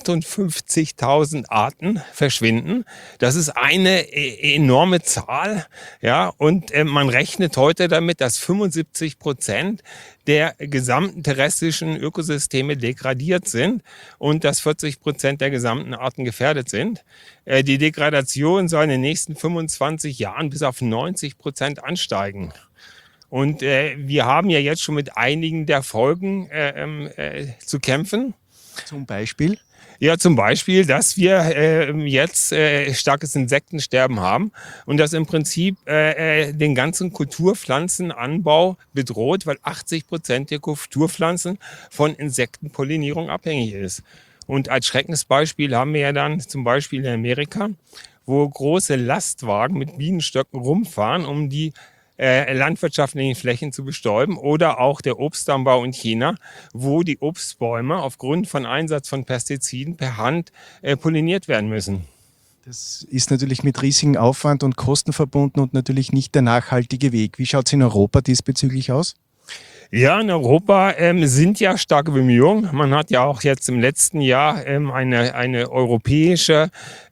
58.000 Arten verschwinden. Das ist eine enorme Zahl, ja, und man rechnet heute damit, dass 75% der gesamten terrestrischen Ökosysteme degradiert sind und dass 40% der gesamten Arten gefährdet sind. Die Degradation soll in den nächsten 25 Jahren bis auf 90% ansteigen. Und wir haben ja jetzt schon mit einigen der Folgen zu kämpfen. Zum Beispiel? Ja, zum Beispiel, dass wir jetzt starkes Insektensterben haben und das im Prinzip den ganzen Kulturpflanzenanbau bedroht, weil 80% der Kulturpflanzen von Insektenpollinierung abhängig ist. Und als Schreckensbeispiel haben wir ja dann zum Beispiel in Amerika, wo große Lastwagen mit Bienenstöcken rumfahren, um die landwirtschaftlichen Flächen zu bestäuben, oder auch der Obstanbau in China, wo die Obstbäume aufgrund von Einsatz von Pestiziden per Hand polliniert werden müssen. Das ist natürlich mit riesigem Aufwand und Kosten verbunden und natürlich nicht der nachhaltige Weg. Wie schaut es in Europa diesbezüglich aus? Ja, in Europa sind ja starke Bemühungen. Man hat ja auch jetzt im letzten Jahr eine europäische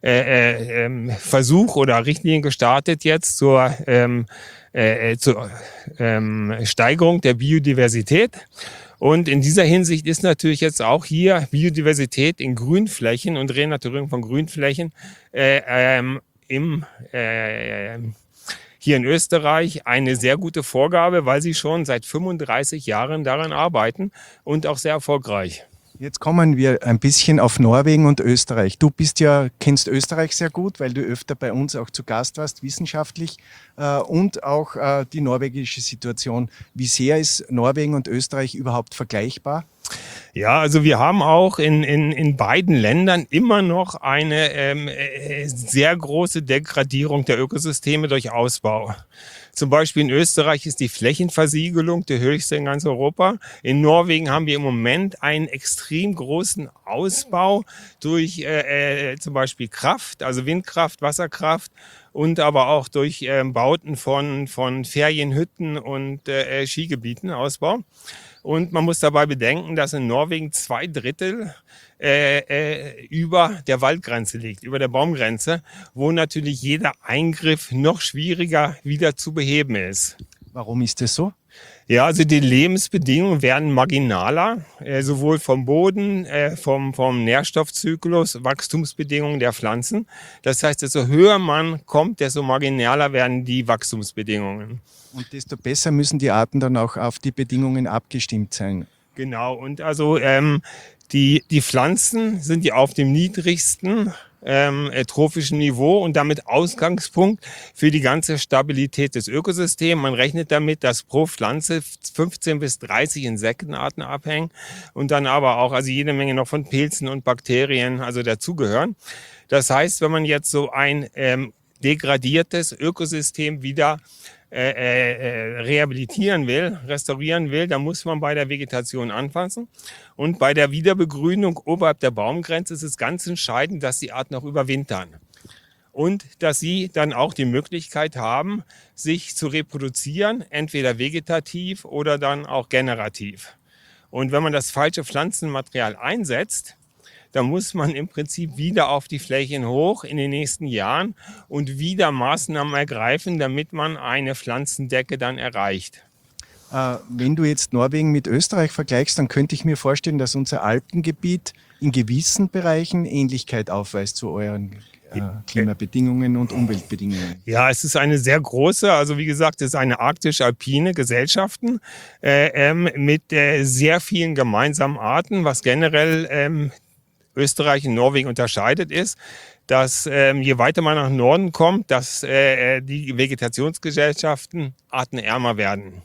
Versuch oder Richtlinie gestartet jetzt zur Steigerung der Biodiversität. Und in dieser Hinsicht ist natürlich jetzt auch hier Biodiversität in Grünflächen und Renaturierung von Grünflächen hier in Österreich eine sehr gute Vorgabe, weil sie schon seit 35 Jahren daran arbeiten und auch sehr erfolgreich. Jetzt kommen wir ein bisschen auf Norwegen und Österreich. Du kennst Österreich sehr gut, weil du öfter bei uns auch zu Gast warst, wissenschaftlich, und auch die norwegische Situation. Wie sehr ist Norwegen und Österreich überhaupt vergleichbar? Ja, also wir haben auch in beiden Ländern immer noch eine sehr große Degradierung der Ökosysteme durch Ausbau. Zum Beispiel in Österreich ist die Flächenversiegelung der höchste in ganz Europa. In Norwegen haben wir im Moment einen extrem großen Ausbau durch zum Beispiel Kraft, also Windkraft, Wasserkraft, und aber auch durch Bauten von Ferienhütten und Skigebieten Ausbau. Und man muss dabei bedenken, dass in Norwegen 2/3 über der Waldgrenze liegt, über der Baumgrenze, wo natürlich jeder Eingriff noch schwieriger wieder zu beheben ist. Warum ist das so? Ja, also die Lebensbedingungen werden marginaler, sowohl vom Boden, vom Nährstoffzyklus, Wachstumsbedingungen der Pflanzen. Das heißt, desto höher man kommt, desto marginaler werden die Wachstumsbedingungen. Und desto besser müssen die Arten dann auch auf die Bedingungen abgestimmt sein. Genau, und also die Pflanzen sind ja auf dem niedrigsten trophischen Niveau und damit Ausgangspunkt für die ganze Stabilität des Ökosystems. Man rechnet damit, dass pro Pflanze 15 bis 30 Insektenarten abhängen und dann aber auch also jede Menge noch von Pilzen und Bakterien also dazugehören. Das heißt, wenn man jetzt so ein degradiertes Ökosystem wieder rehabilitieren will, restaurieren will, dann muss man bei der Vegetation anfassen. Und bei der Wiederbegrünung oberhalb der Baumgrenze ist es ganz entscheidend, dass die Arten auch überwintern. und dass sie dann auch die Möglichkeit haben, sich zu reproduzieren, entweder vegetativ oder dann auch generativ. Und wenn man das falsche Pflanzenmaterial einsetzt, dann muss man im Prinzip wieder auf die Flächen hoch in den nächsten Jahren und wieder Maßnahmen ergreifen, damit man eine Pflanzendecke dann erreicht. Wenn du jetzt Norwegen mit Österreich vergleichst, dann könnte ich mir vorstellen, dass unser Alpengebiet in gewissen Bereichen Ähnlichkeit aufweist zu euren Klimabedingungen und Umweltbedingungen. Ja, es ist eine sehr große, also wie gesagt, es ist eine arktisch-alpine Gesellschaften mit sehr vielen gemeinsamen Arten, was generell Österreich und Norwegen unterscheidet, ist, dass je weiter man nach Norden kommt, dass die Vegetationsgesellschaften artenärmer werden.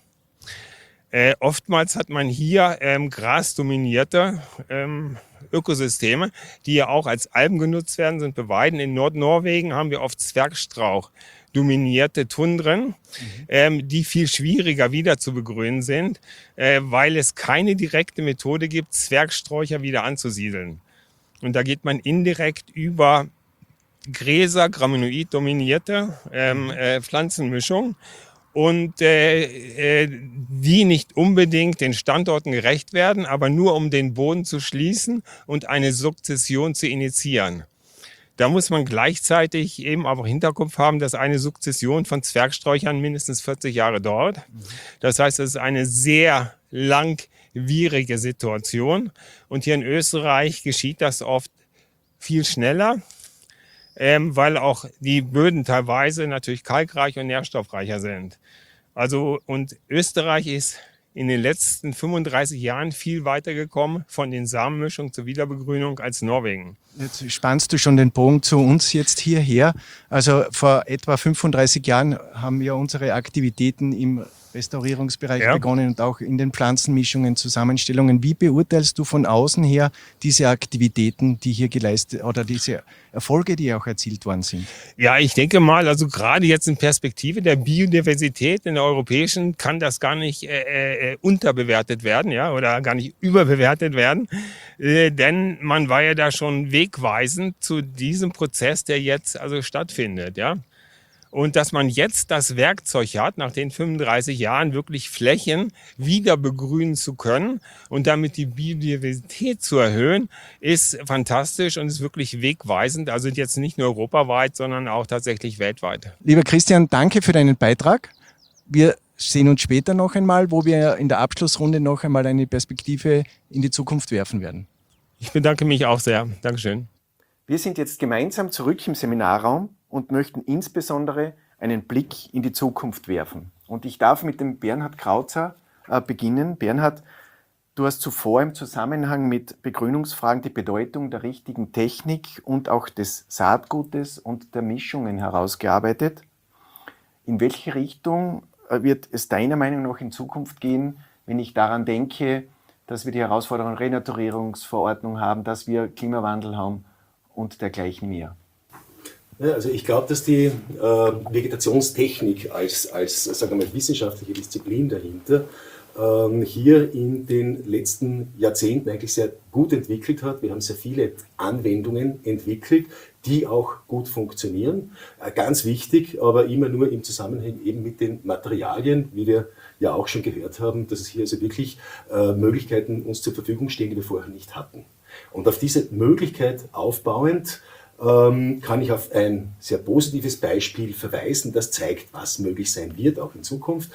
Oftmals hat man hier grasdominierte Ökosysteme, die ja auch als Alpen genutzt werden, sind beweiden. In Nordnorwegen haben wir oft Zwergstrauch dominierte Tundren, die viel schwieriger wieder zu begrünen sind, weil es keine direkte Methode gibt, Zwergsträucher wieder anzusiedeln. Und da geht man indirekt über Gräser, Graminoid dominierte Pflanzenmischung und die nicht unbedingt den Standorten gerecht werden, aber nur um den Boden zu schließen und eine Sukzession zu initiieren. Da muss man gleichzeitig eben auch im Hinterkopf haben, dass eine Sukzession von Zwergsträuchern mindestens 40 Jahre dauert. Das heißt, es ist eine sehr langwierige Situation. Und hier in Österreich geschieht das oft viel schneller, weil auch die Böden teilweise natürlich kalkreich und nährstoffreicher sind. Also, und Österreich ist in den letzten 35 Jahren viel weiter gekommen von den Samenmischungen zur Wiederbegrünung als Norwegen. Jetzt spannst du schon den Bogen zu uns jetzt hierher. Also vor etwa 35 Jahren haben ja unsere Aktivitäten im Restaurierungsbereich begonnen und auch in den Pflanzenmischungen, Zusammenstellungen. Wie beurteilst du von außen her diese Aktivitäten, die hier geleistet oder diese Erfolge, die auch erzielt worden sind? Ja, ich denke mal, also gerade jetzt in Perspektive der Biodiversität in der europäischen kann das gar nicht unterbewertet werden, ja, oder gar nicht überbewertet werden, denn man war ja da schon wegweisend zu diesem Prozess, der jetzt also stattfindet, ja. Und dass man jetzt das Werkzeug hat, nach den 35 Jahren wirklich Flächen wieder begrünen zu können und damit die Biodiversität zu erhöhen, ist fantastisch und ist wirklich wegweisend. Also jetzt nicht nur europaweit, sondern auch tatsächlich weltweit. Lieber Christian, danke für deinen Beitrag. Wir sehen uns später noch einmal, wo wir in der Abschlussrunde noch einmal eine Perspektive in die Zukunft werfen werden. Ich bedanke mich auch sehr. Dankeschön. Wir sind jetzt gemeinsam zurück im Seminarraum und möchten insbesondere einen Blick in die Zukunft werfen. Und ich darf mit dem Bernhard Krautzer beginnen. Bernhard, du hast zuvor im Zusammenhang mit Begrünungsfragen die Bedeutung der richtigen Technik und auch des Saatgutes und der Mischungen herausgearbeitet. In welche Richtung wird es deiner Meinung nach in Zukunft gehen, wenn ich daran denke, dass wir die Herausforderung Renaturierungsverordnung haben, dass wir Klimawandel haben und dergleichen mehr? Ja, also ich glaube, dass die Vegetationstechnik als sagen wir mal, wissenschaftliche Disziplin dahinter hier in den letzten Jahrzehnten eigentlich sehr gut entwickelt hat. Wir haben sehr viele Anwendungen entwickelt, die auch gut funktionieren. Ganz wichtig, aber immer nur im Zusammenhang eben mit den Materialien, wie wir ja auch schon gehört haben, dass es hier also wirklich Möglichkeiten uns zur Verfügung stehen, die wir vorher nicht hatten. Und auf diese Möglichkeit aufbauend kann ich auf ein sehr positives Beispiel verweisen, das zeigt, was möglich sein wird, auch in Zukunft.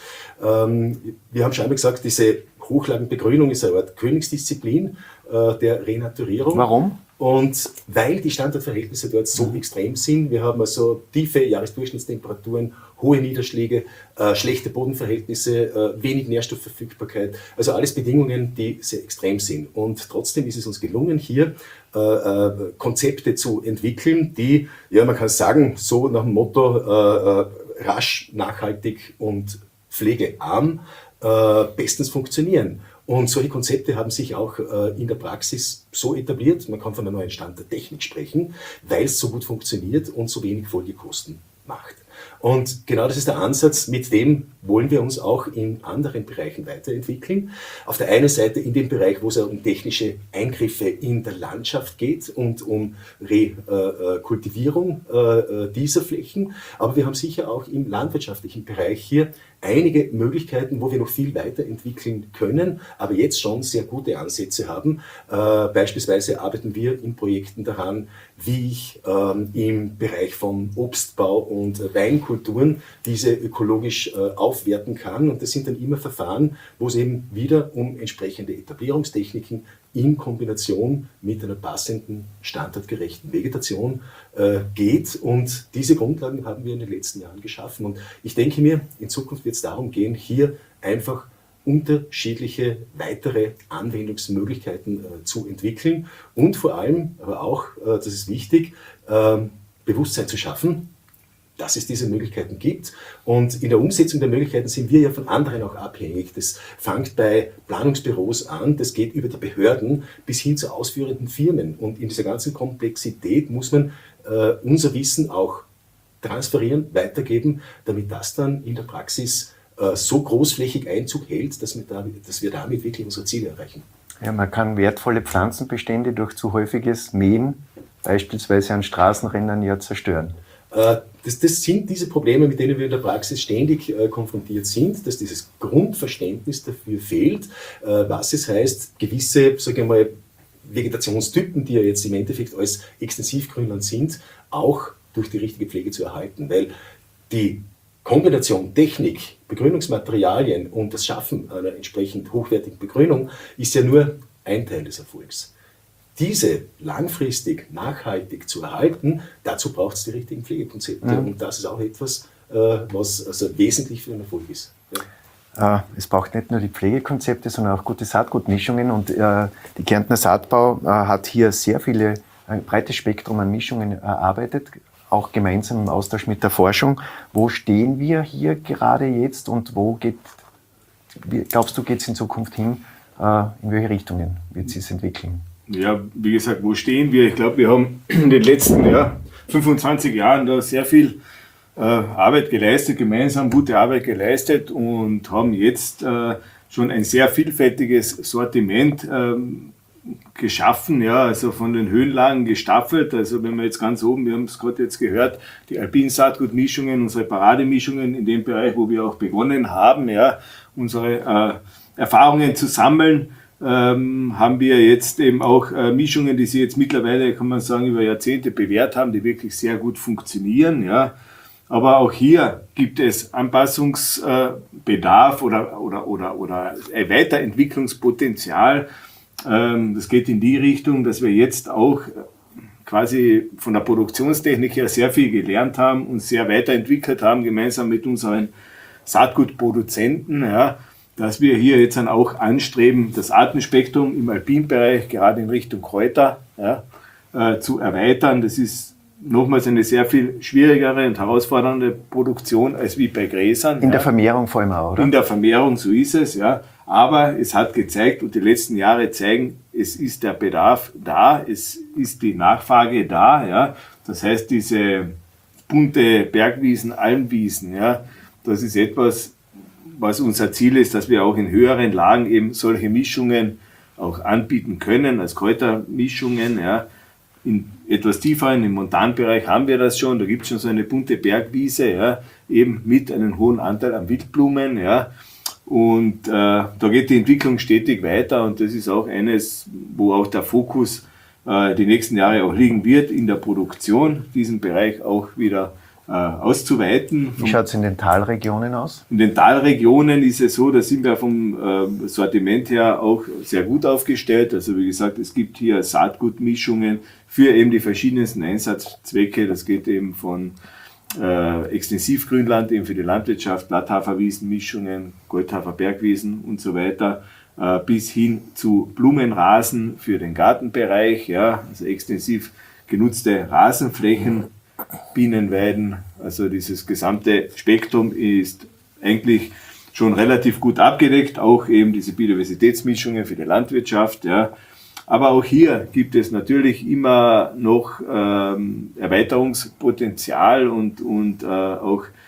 Wir haben schon einmal gesagt, diese Hochlagenbegrünung ist eine Art Königsdisziplin der Renaturierung. Warum? Und weil die Standortverhältnisse dort so extrem sind, wir haben also tiefe Jahresdurchschnittstemperaturen, hohe Niederschläge, schlechte Bodenverhältnisse, wenig Nährstoffverfügbarkeit, also alles Bedingungen, die sehr extrem sind. Und trotzdem ist es uns gelungen, hier Konzepte zu entwickeln, die, ja, man kann sagen, so nach dem Motto rasch, nachhaltig und pflegearm bestens funktionieren. Und solche Konzepte haben sich auch in der Praxis so etabliert, man kann von einem neuen Stand der Technik sprechen, weil es so gut funktioniert und so wenig Folgekosten macht. Und genau das ist der Ansatz, mit dem wollen wir uns auch in anderen Bereichen weiterentwickeln. Auf der einen Seite in dem Bereich, wo es um technische Eingriffe in der Landschaft geht und um Rekultivierung dieser Flächen. Aber wir haben sicher auch im landwirtschaftlichen Bereich hier einige Möglichkeiten, wo wir noch viel weiterentwickeln können, aber jetzt schon sehr gute Ansätze haben. Beispielsweise arbeiten wir in Projekten daran, wie ich im Bereich von Obstbau und Weinkulturen diese ökologisch aufwerten kann. Und das sind dann immer Verfahren, wo es eben wieder um entsprechende Etablierungstechniken in Kombination mit einer passenden, standardgerechten Vegetation geht. Und diese Grundlagen haben wir in den letzten Jahren geschaffen. Und ich denke mir, in Zukunft wird es darum gehen, hier einfach unterschiedliche weitere Anwendungsmöglichkeiten zu entwickeln und vor allem, aber auch, das ist wichtig, Bewusstsein zu schaffen, dass es diese Möglichkeiten gibt. Und in der Umsetzung der Möglichkeiten sind wir ja von anderen auch abhängig. Das fängt bei Planungsbüros an, das geht über die Behörden bis hin zu ausführenden Firmen. Und in dieser ganzen Komplexität muss man unser Wissen auch transferieren, weitergeben, damit das dann in der Praxis so großflächig Einzug hält, dass wir damit wirklich unsere Ziele erreichen. Ja, man kann wertvolle Pflanzenbestände durch zu häufiges Mähen, beispielsweise an Straßenrändern, ja zerstören. Das sind diese Probleme, mit denen wir in der Praxis ständig konfrontiert sind, dass dieses Grundverständnis dafür fehlt, was es heißt, gewisse, sagen wir mal, Vegetationstypen, die ja jetzt im Endeffekt als Extensivgrünland sind, auch durch die richtige Pflege zu erhalten. Weil die Kombination Technik, Begrünungsmaterialien und das Schaffen einer entsprechend hochwertigen Begrünung ist ja nur ein Teil des Erfolgs. Diese langfristig, nachhaltig zu erhalten, dazu braucht es die richtigen Pflegekonzepte. Und das ist auch etwas, was also wesentlich für den Erfolg ist. Ja. Es braucht nicht nur die Pflegekonzepte, sondern auch gute Saatgutmischungen. Und die Kärntner Saatbau hat hier ein breites Spektrum an Mischungen erarbeitet, auch gemeinsam im Austausch mit der Forschung. Wo stehen wir hier gerade jetzt und glaubst du, geht es in Zukunft hin? In welche Richtungen wird es sich entwickeln? Ja, wie gesagt, wo stehen wir? Ich glaube, wir haben in den letzten 25 Jahren da sehr viel Arbeit geleistet, gemeinsam gute Arbeit geleistet und haben jetzt schon ein sehr vielfältiges Sortiment geschaffen, ja, also von den Höhenlagen gestaffelt. Also wenn wir jetzt ganz oben, wir haben es gerade jetzt gehört, die Alpin-Saatgutmischungen, unsere Parademischungen in dem Bereich, wo wir auch begonnen haben, ja, unsere Erfahrungen zu sammeln, haben wir jetzt eben auch Mischungen, die sich jetzt mittlerweile, kann man sagen, über Jahrzehnte bewährt haben, die wirklich sehr gut funktionieren, ja. Aber auch hier gibt es Anpassungsbedarf oder Weiterentwicklungspotenzial. Das geht in die Richtung, dass wir jetzt auch quasi von der Produktionstechnik her sehr viel gelernt haben und sehr weiterentwickelt haben, gemeinsam mit unseren Saatgutproduzenten, ja, dass wir hier jetzt dann auch anstreben, das Artenspektrum im Alpinbereich, gerade in Richtung Kräuter, ja, zu erweitern. Das ist nochmals eine sehr viel schwierigere und herausfordernde Produktion als wie bei Gräsern. In der Vermehrung vor allem auch, oder? In der Vermehrung, so ist es, ja. Aber es hat gezeigt und die letzten Jahre zeigen, es ist der Bedarf da, es ist die Nachfrage da, ja. Das heißt, diese bunte Bergwiesen, Almwiesen, ja, das ist etwas, was unser Ziel ist, dass wir auch in höheren Lagen eben solche Mischungen auch anbieten können, als Kräutermischungen, ja. In etwas tieferen, im Montanbereich haben wir das schon, da gibt es schon so eine bunte Bergwiese, ja, eben mit einem hohen Anteil an Wildblumen, ja. Und da geht die Entwicklung stetig weiter und das ist auch eines, wo auch der Fokus die nächsten Jahre auch liegen wird, in der Produktion, diesen Bereich auch wieder auszuweiten. Wie schaut es in den Talregionen aus? In den Talregionen ist es so, da sind wir vom Sortiment her auch sehr gut aufgestellt. Also wie gesagt, es gibt hier Saatgutmischungen für eben die verschiedensten Einsatzzwecke. Das geht eben von Extensivgrünland eben für die Landwirtschaft, Blatthaferwiesenmischungen, Goldhaferbergwiesen und so weiter, bis hin zu Blumenrasen für den Gartenbereich, ja, also extensiv genutzte Rasenflächen, Bienenweiden, also dieses gesamte Spektrum ist eigentlich schon relativ gut abgedeckt, auch eben diese Biodiversitätsmischungen für die Landwirtschaft, ja. Aber auch hier gibt es natürlich immer noch Erweiterungspotenzial und auch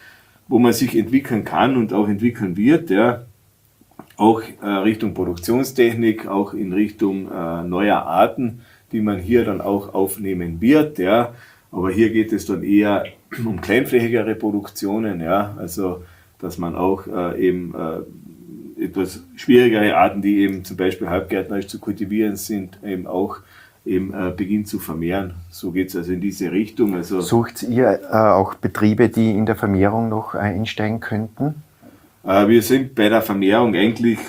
wo man sich entwickeln kann und auch entwickeln wird, ja, auch Richtung Produktionstechnik, auch in Richtung neuer Arten, die man hier dann auch aufnehmen wird, ja. Aber hier geht es dann eher um kleinflächigere Produktionen, ja, also dass man auch eben etwas schwierigere Arten, die eben zum Beispiel halbgärtnerisch zu kultivieren sind, eben auch beginnt zu vermehren. So geht es also in diese Richtung. Also Sucht ihr auch Betriebe, die in der Vermehrung noch einsteigen könnten? Wir sind bei der Vermehrung eigentlich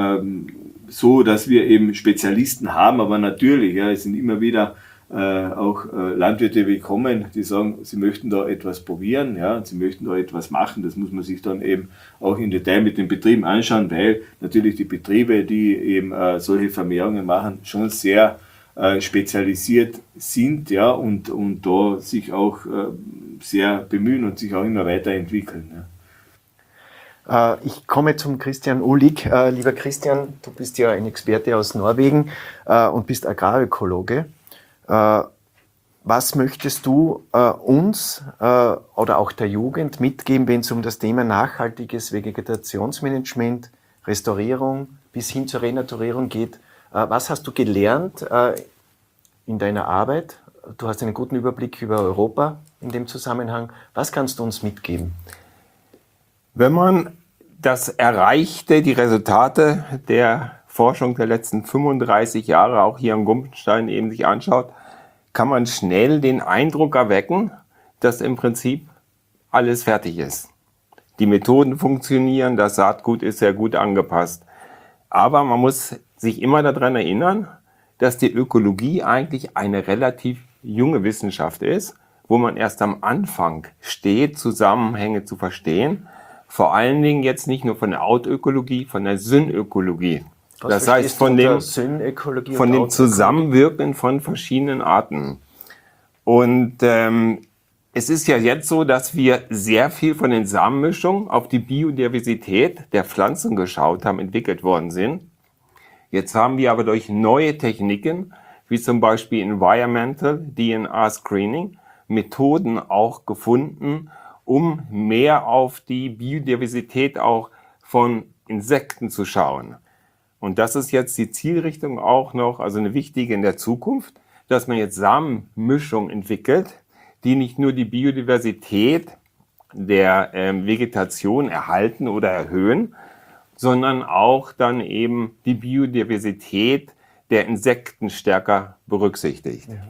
so, dass wir eben Spezialisten haben, aber natürlich, ja, es sind immer wieder auch Landwirte willkommen, die sagen, sie möchten da etwas probieren, ja, sie möchten da etwas machen. Das muss man sich dann eben auch im Detail mit den Betrieben anschauen, weil natürlich die Betriebe, die eben solche Vermehrungen machen, schon sehr spezialisiert sind, ja, und da sich auch sehr bemühen und sich auch immer weiterentwickeln. Ja. Ich komme zum Christian Uhlig. Lieber Christian, du bist ja ein Experte aus Norwegen und bist Agrarökologe. Was möchtest du uns oder auch der Jugend mitgeben, wenn es um das Thema nachhaltiges Vegetationsmanagement, Restaurierung bis hin zur Renaturierung geht? Was hast du gelernt in deiner Arbeit? Du hast einen guten Überblick über Europa in dem Zusammenhang. Was kannst du uns mitgeben? Wenn man das Erreichte, die Resultate der Forschung der letzten 35 Jahre auch hier am Gumpenstein eben sich anschaut, kann man schnell den Eindruck erwecken, dass im Prinzip alles fertig ist. Die Methoden funktionieren, das Saatgut ist sehr gut angepasst. Aber man muss sich immer daran erinnern, dass die Ökologie eigentlich eine relativ junge Wissenschaft ist, wo man erst am Anfang steht, Zusammenhänge zu verstehen. Vor allen Dingen jetzt nicht nur von der Autökologie, von der Synökologie. Das heißt von dem Zusammenwirken von verschiedenen Arten. Und es ist ja jetzt so, dass wir sehr viel von den Samenmischungen auf die Biodiversität der Pflanzen geschaut haben, entwickelt worden sind. Jetzt haben wir aber durch neue Techniken, wie zum Beispiel Environmental DNA Screening, Methoden auch gefunden, um mehr auf die Biodiversität auch von Insekten zu schauen. Und das ist jetzt die Zielrichtung auch noch, also eine wichtige in der Zukunft, dass man jetzt Samenmischung entwickelt, die nicht nur die Biodiversität der Vegetation erhalten oder erhöhen, sondern auch dann eben die Biodiversität der Insekten stärker berücksichtigt. Ja.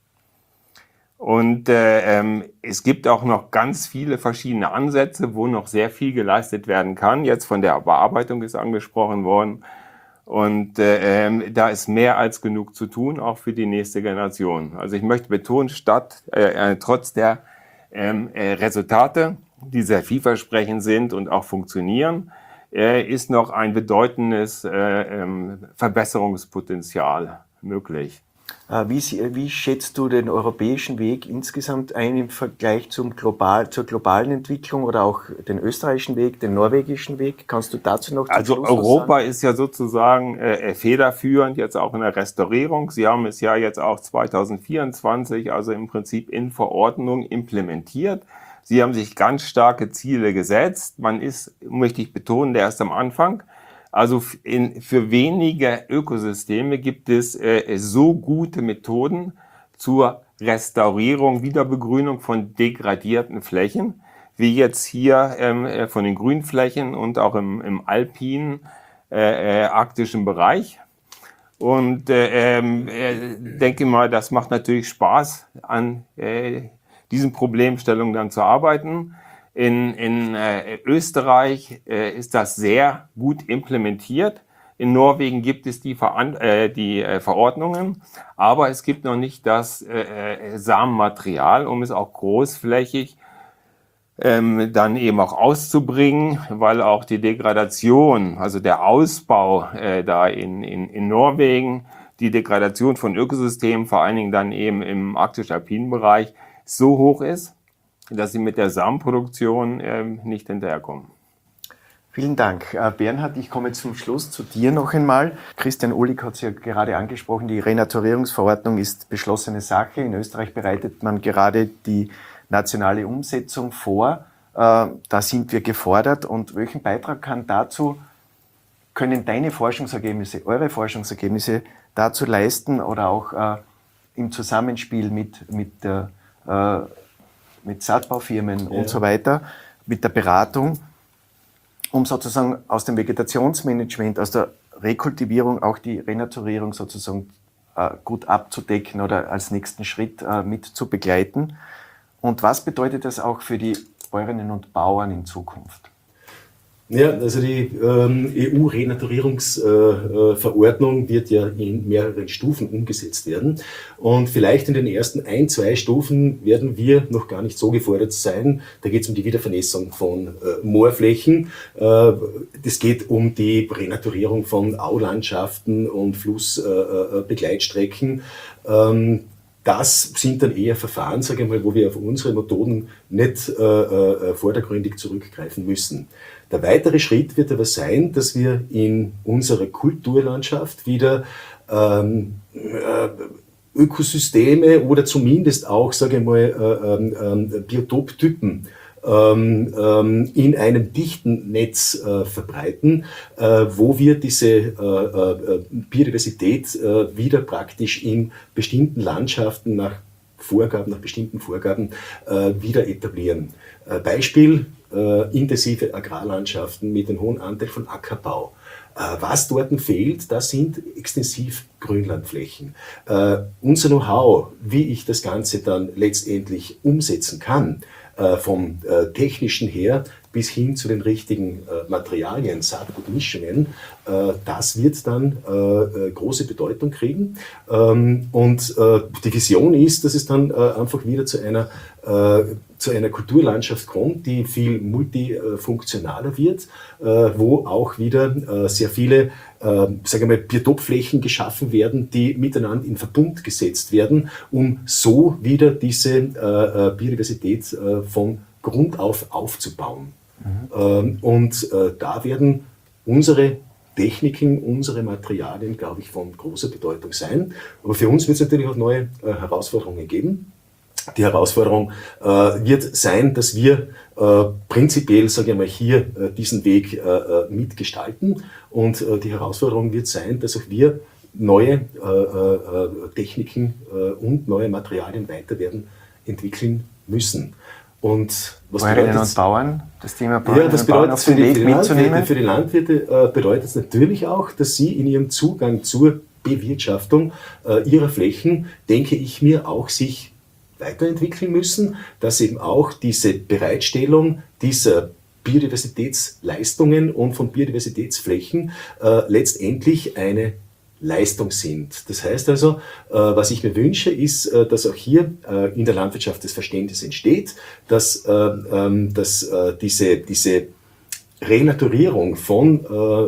Und es gibt auch noch ganz viele verschiedene Ansätze, wo noch sehr viel geleistet werden kann. Jetzt von der Bearbeitung ist angesprochen worden. Und da ist mehr als genug zu tun, auch für die nächste Generation. Also ich möchte betonen, trotz der Resultate, die sehr vielversprechend sind und auch funktionieren, ist noch ein bedeutendes Verbesserungspotenzial möglich. Wie schätzt du den europäischen Weg insgesamt ein im Vergleich zur globalen Entwicklung oder auch den österreichischen Weg, den norwegischen Weg? Kannst du dazu noch zum Schluss was sagen? Europa ist ja sozusagen federführend jetzt auch in der Restaurierung. Sie haben es ja jetzt auch 2024, also im Prinzip in Verordnung implementiert. Sie haben sich ganz starke Ziele gesetzt. Man ist, möchte ich betonen, erst am Anfang. Also für wenige Ökosysteme gibt es so gute Methoden zur Restaurierung, Wiederbegrünung von degradierten Flächen, wie jetzt hier von den Grünflächen und auch im alpinen, arktischen Bereich. Und denke mal, das macht natürlich Spaß, an diesen Problemstellungen dann zu arbeiten. In Österreich ist das sehr gut implementiert. In Norwegen gibt es die Verordnungen, aber es gibt noch nicht das Samenmaterial, um es auch großflächig dann eben auch auszubringen, weil auch die Degradation, also der Ausbau da in Norwegen, die Degradation von Ökosystemen, vor allen Dingen dann eben im arktisch-alpinen Bereich, so hoch ist, dass sie mit der Samenproduktion nicht hinterherkommen. Vielen Dank. Bernhard, ich komme zum Schluss zu dir noch einmal. Christian Uhlig hat es ja gerade angesprochen, die Renaturierungsverordnung ist beschlossene Sache. In Österreich bereitet man gerade die nationale Umsetzung vor. Da sind wir gefordert. Und welchen Beitrag können deine Forschungsergebnisse, eure Forschungsergebnisse dazu leisten oder auch im Zusammenspiel mit Saatbaufirmen und so weiter, mit der Beratung, um sozusagen aus dem Vegetationsmanagement, aus der Rekultivierung auch die Renaturierung sozusagen gut abzudecken oder als nächsten Schritt mit zu begleiten. Und was bedeutet das auch für die Bäuerinnen und Bauern in Zukunft? Ja, also die EU-Renaturierungsverordnung wird ja in mehreren Stufen umgesetzt werden. Und vielleicht in den ersten 1-2 Stufen werden wir noch gar nicht so gefordert sein. Da geht es um die Wiedervernässung von Moorflächen. Das geht um die Renaturierung von Aulandschaften und Flussbegleitstrecken. Das sind dann eher Verfahren, sage ich mal, wo wir auf unsere Methoden nicht vordergründig zurückgreifen müssen. Der weitere Schritt wird aber sein, dass wir in unserer Kulturlandschaft wieder Ökosysteme oder zumindest auch, sage ich mal, Biotoptypen in einem dichten Netz verbreiten, wo wir diese Biodiversität wieder praktisch in bestimmten Landschaften nach bestimmten Vorgaben wieder etablieren. Beispiel: intensive Agrarlandschaften mit einem hohen Anteil von Ackerbau. Was dort fehlt, das sind extensiv Grünlandflächen. Unser Know-how, wie ich das Ganze dann letztendlich umsetzen kann, vom technischen her bis hin zu den richtigen Materialien, Saatgutmischungen, das wird dann große Bedeutung kriegen. Und die Vision ist, dass es dann einfach wieder zu einer Kulturlandschaft kommt, die viel multifunktionaler wird, wo auch wieder sehr viele sagen wir mal, Biotopflächen geschaffen werden, die miteinander in Verbund gesetzt werden, um so wieder diese Biodiversität von Grund auf aufzubauen. Und da werden unsere Techniken, unsere Materialien, glaube ich, von großer Bedeutung sein. Aber für uns wird es natürlich auch neue Herausforderungen geben. Die Herausforderung wird sein, dass wir prinzipiell, sage ich mal, hier diesen Weg mitgestalten. Und die Herausforderung wird sein, dass auch wir neue Techniken und neue Materialien weiter werden entwickeln müssen. Und was Bäuerinnen und Bauern, das Thema Bäuerinnen das und Bauern auf den Weg mitzunehmen? Für die Landwirte bedeutet es natürlich auch, dass sie in ihrem Zugang zur Bewirtschaftung ihrer Flächen, denke ich mir, auch sich weiterentwickeln müssen, dass eben auch diese Bereitstellung dieser Biodiversitätsleistungen und von Biodiversitätsflächen letztendlich eine Leistung sind. Das heißt also, was ich mir wünsche, ist, dass auch hier in der Landwirtschaft das Verständnis entsteht, dass diese Renaturierung von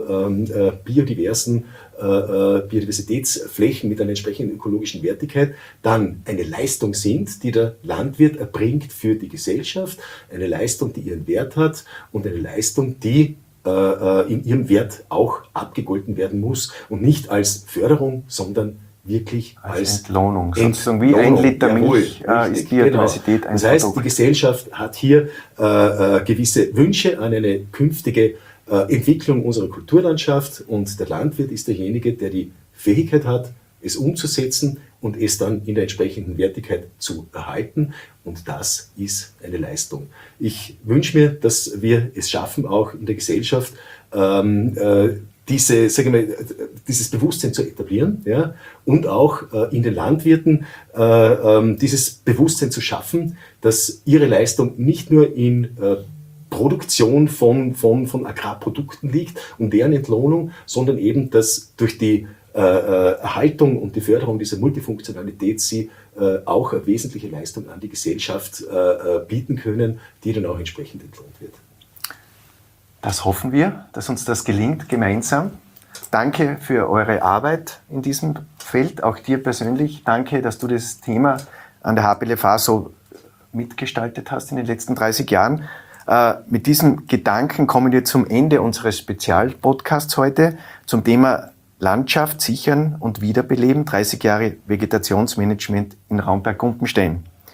Biodiversitätsflächen mit einer entsprechenden ökologischen Wertigkeit dann eine Leistung sind, die der Landwirt erbringt für die Gesellschaft, eine Leistung, die ihren Wert hat und eine Leistung, die in ihrem Wert auch abgegolten werden muss und nicht als Förderung, sondern wirklich als Entlohnung. Sozusagen wie ein Liter Milch ist Biodiversität ein Das heißt, Produkt. die Gesellschaft hat hier gewisse Wünsche an eine künftige Entwicklung unserer Kulturlandschaft und der Landwirt ist derjenige, der die Fähigkeit hat, es umzusetzen und es dann in der entsprechenden Wertigkeit zu erhalten. Und das ist eine Leistung. Ich wünsche mir, dass wir es schaffen, auch in der Gesellschaft dieses Bewusstsein zu etablieren, ja, und auch in den Landwirten dieses Bewusstsein zu schaffen, dass ihre Leistung nicht nur in Produktion von Agrarprodukten liegt und deren Entlohnung, sondern eben, dass durch die Erhaltung und die Förderung dieser Multifunktionalität sie auch eine wesentliche Leistung an die Gesellschaft bieten können, die dann auch entsprechend entlohnt wird. Das hoffen wir, dass uns das gelingt gemeinsam. Danke für eure Arbeit in diesem Feld, auch dir persönlich. Danke, dass du das Thema an der HPLFA so mitgestaltet hast in den letzten 30 Jahren. Mit diesem Gedanken kommen wir zum Ende unseres Spezialpodcasts heute zum Thema Landschaft sichern und wiederbeleben, 30 Jahre Vegetationsmanagement in Raumberg-Gumpenstein.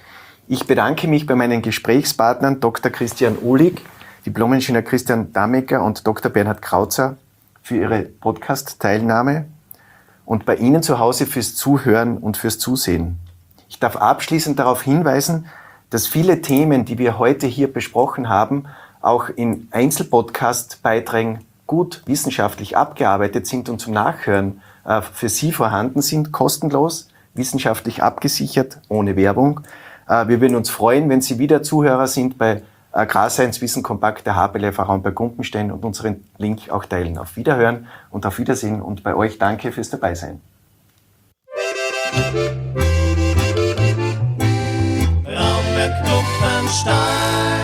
Ich bedanke mich bei meinen Gesprächspartnern Dr. Christian Uhlig, Diplom-Ingenieur Christian Dammecker und Dr. Bernhard Krautzer für ihre Podcast-Teilnahme und bei Ihnen zu Hause fürs Zuhören und fürs Zusehen. Ich darf abschließend darauf hinweisen, dass viele Themen, die wir heute hier besprochen haben, auch in Einzelpodcast-Beiträgen gut wissenschaftlich abgearbeitet sind und zum Nachhören für Sie vorhanden sind, kostenlos, wissenschaftlich abgesichert, ohne Werbung. Wir würden uns freuen, wenn Sie wieder Zuhörer sind bei Agrarscience Wissen Kompakt der HPLF Raum bei Gumpenstein und unseren Link auch teilen. Auf Wiederhören und auf Wiedersehen und bei euch danke fürs Dabeisein. Raum bei Gumpenstein.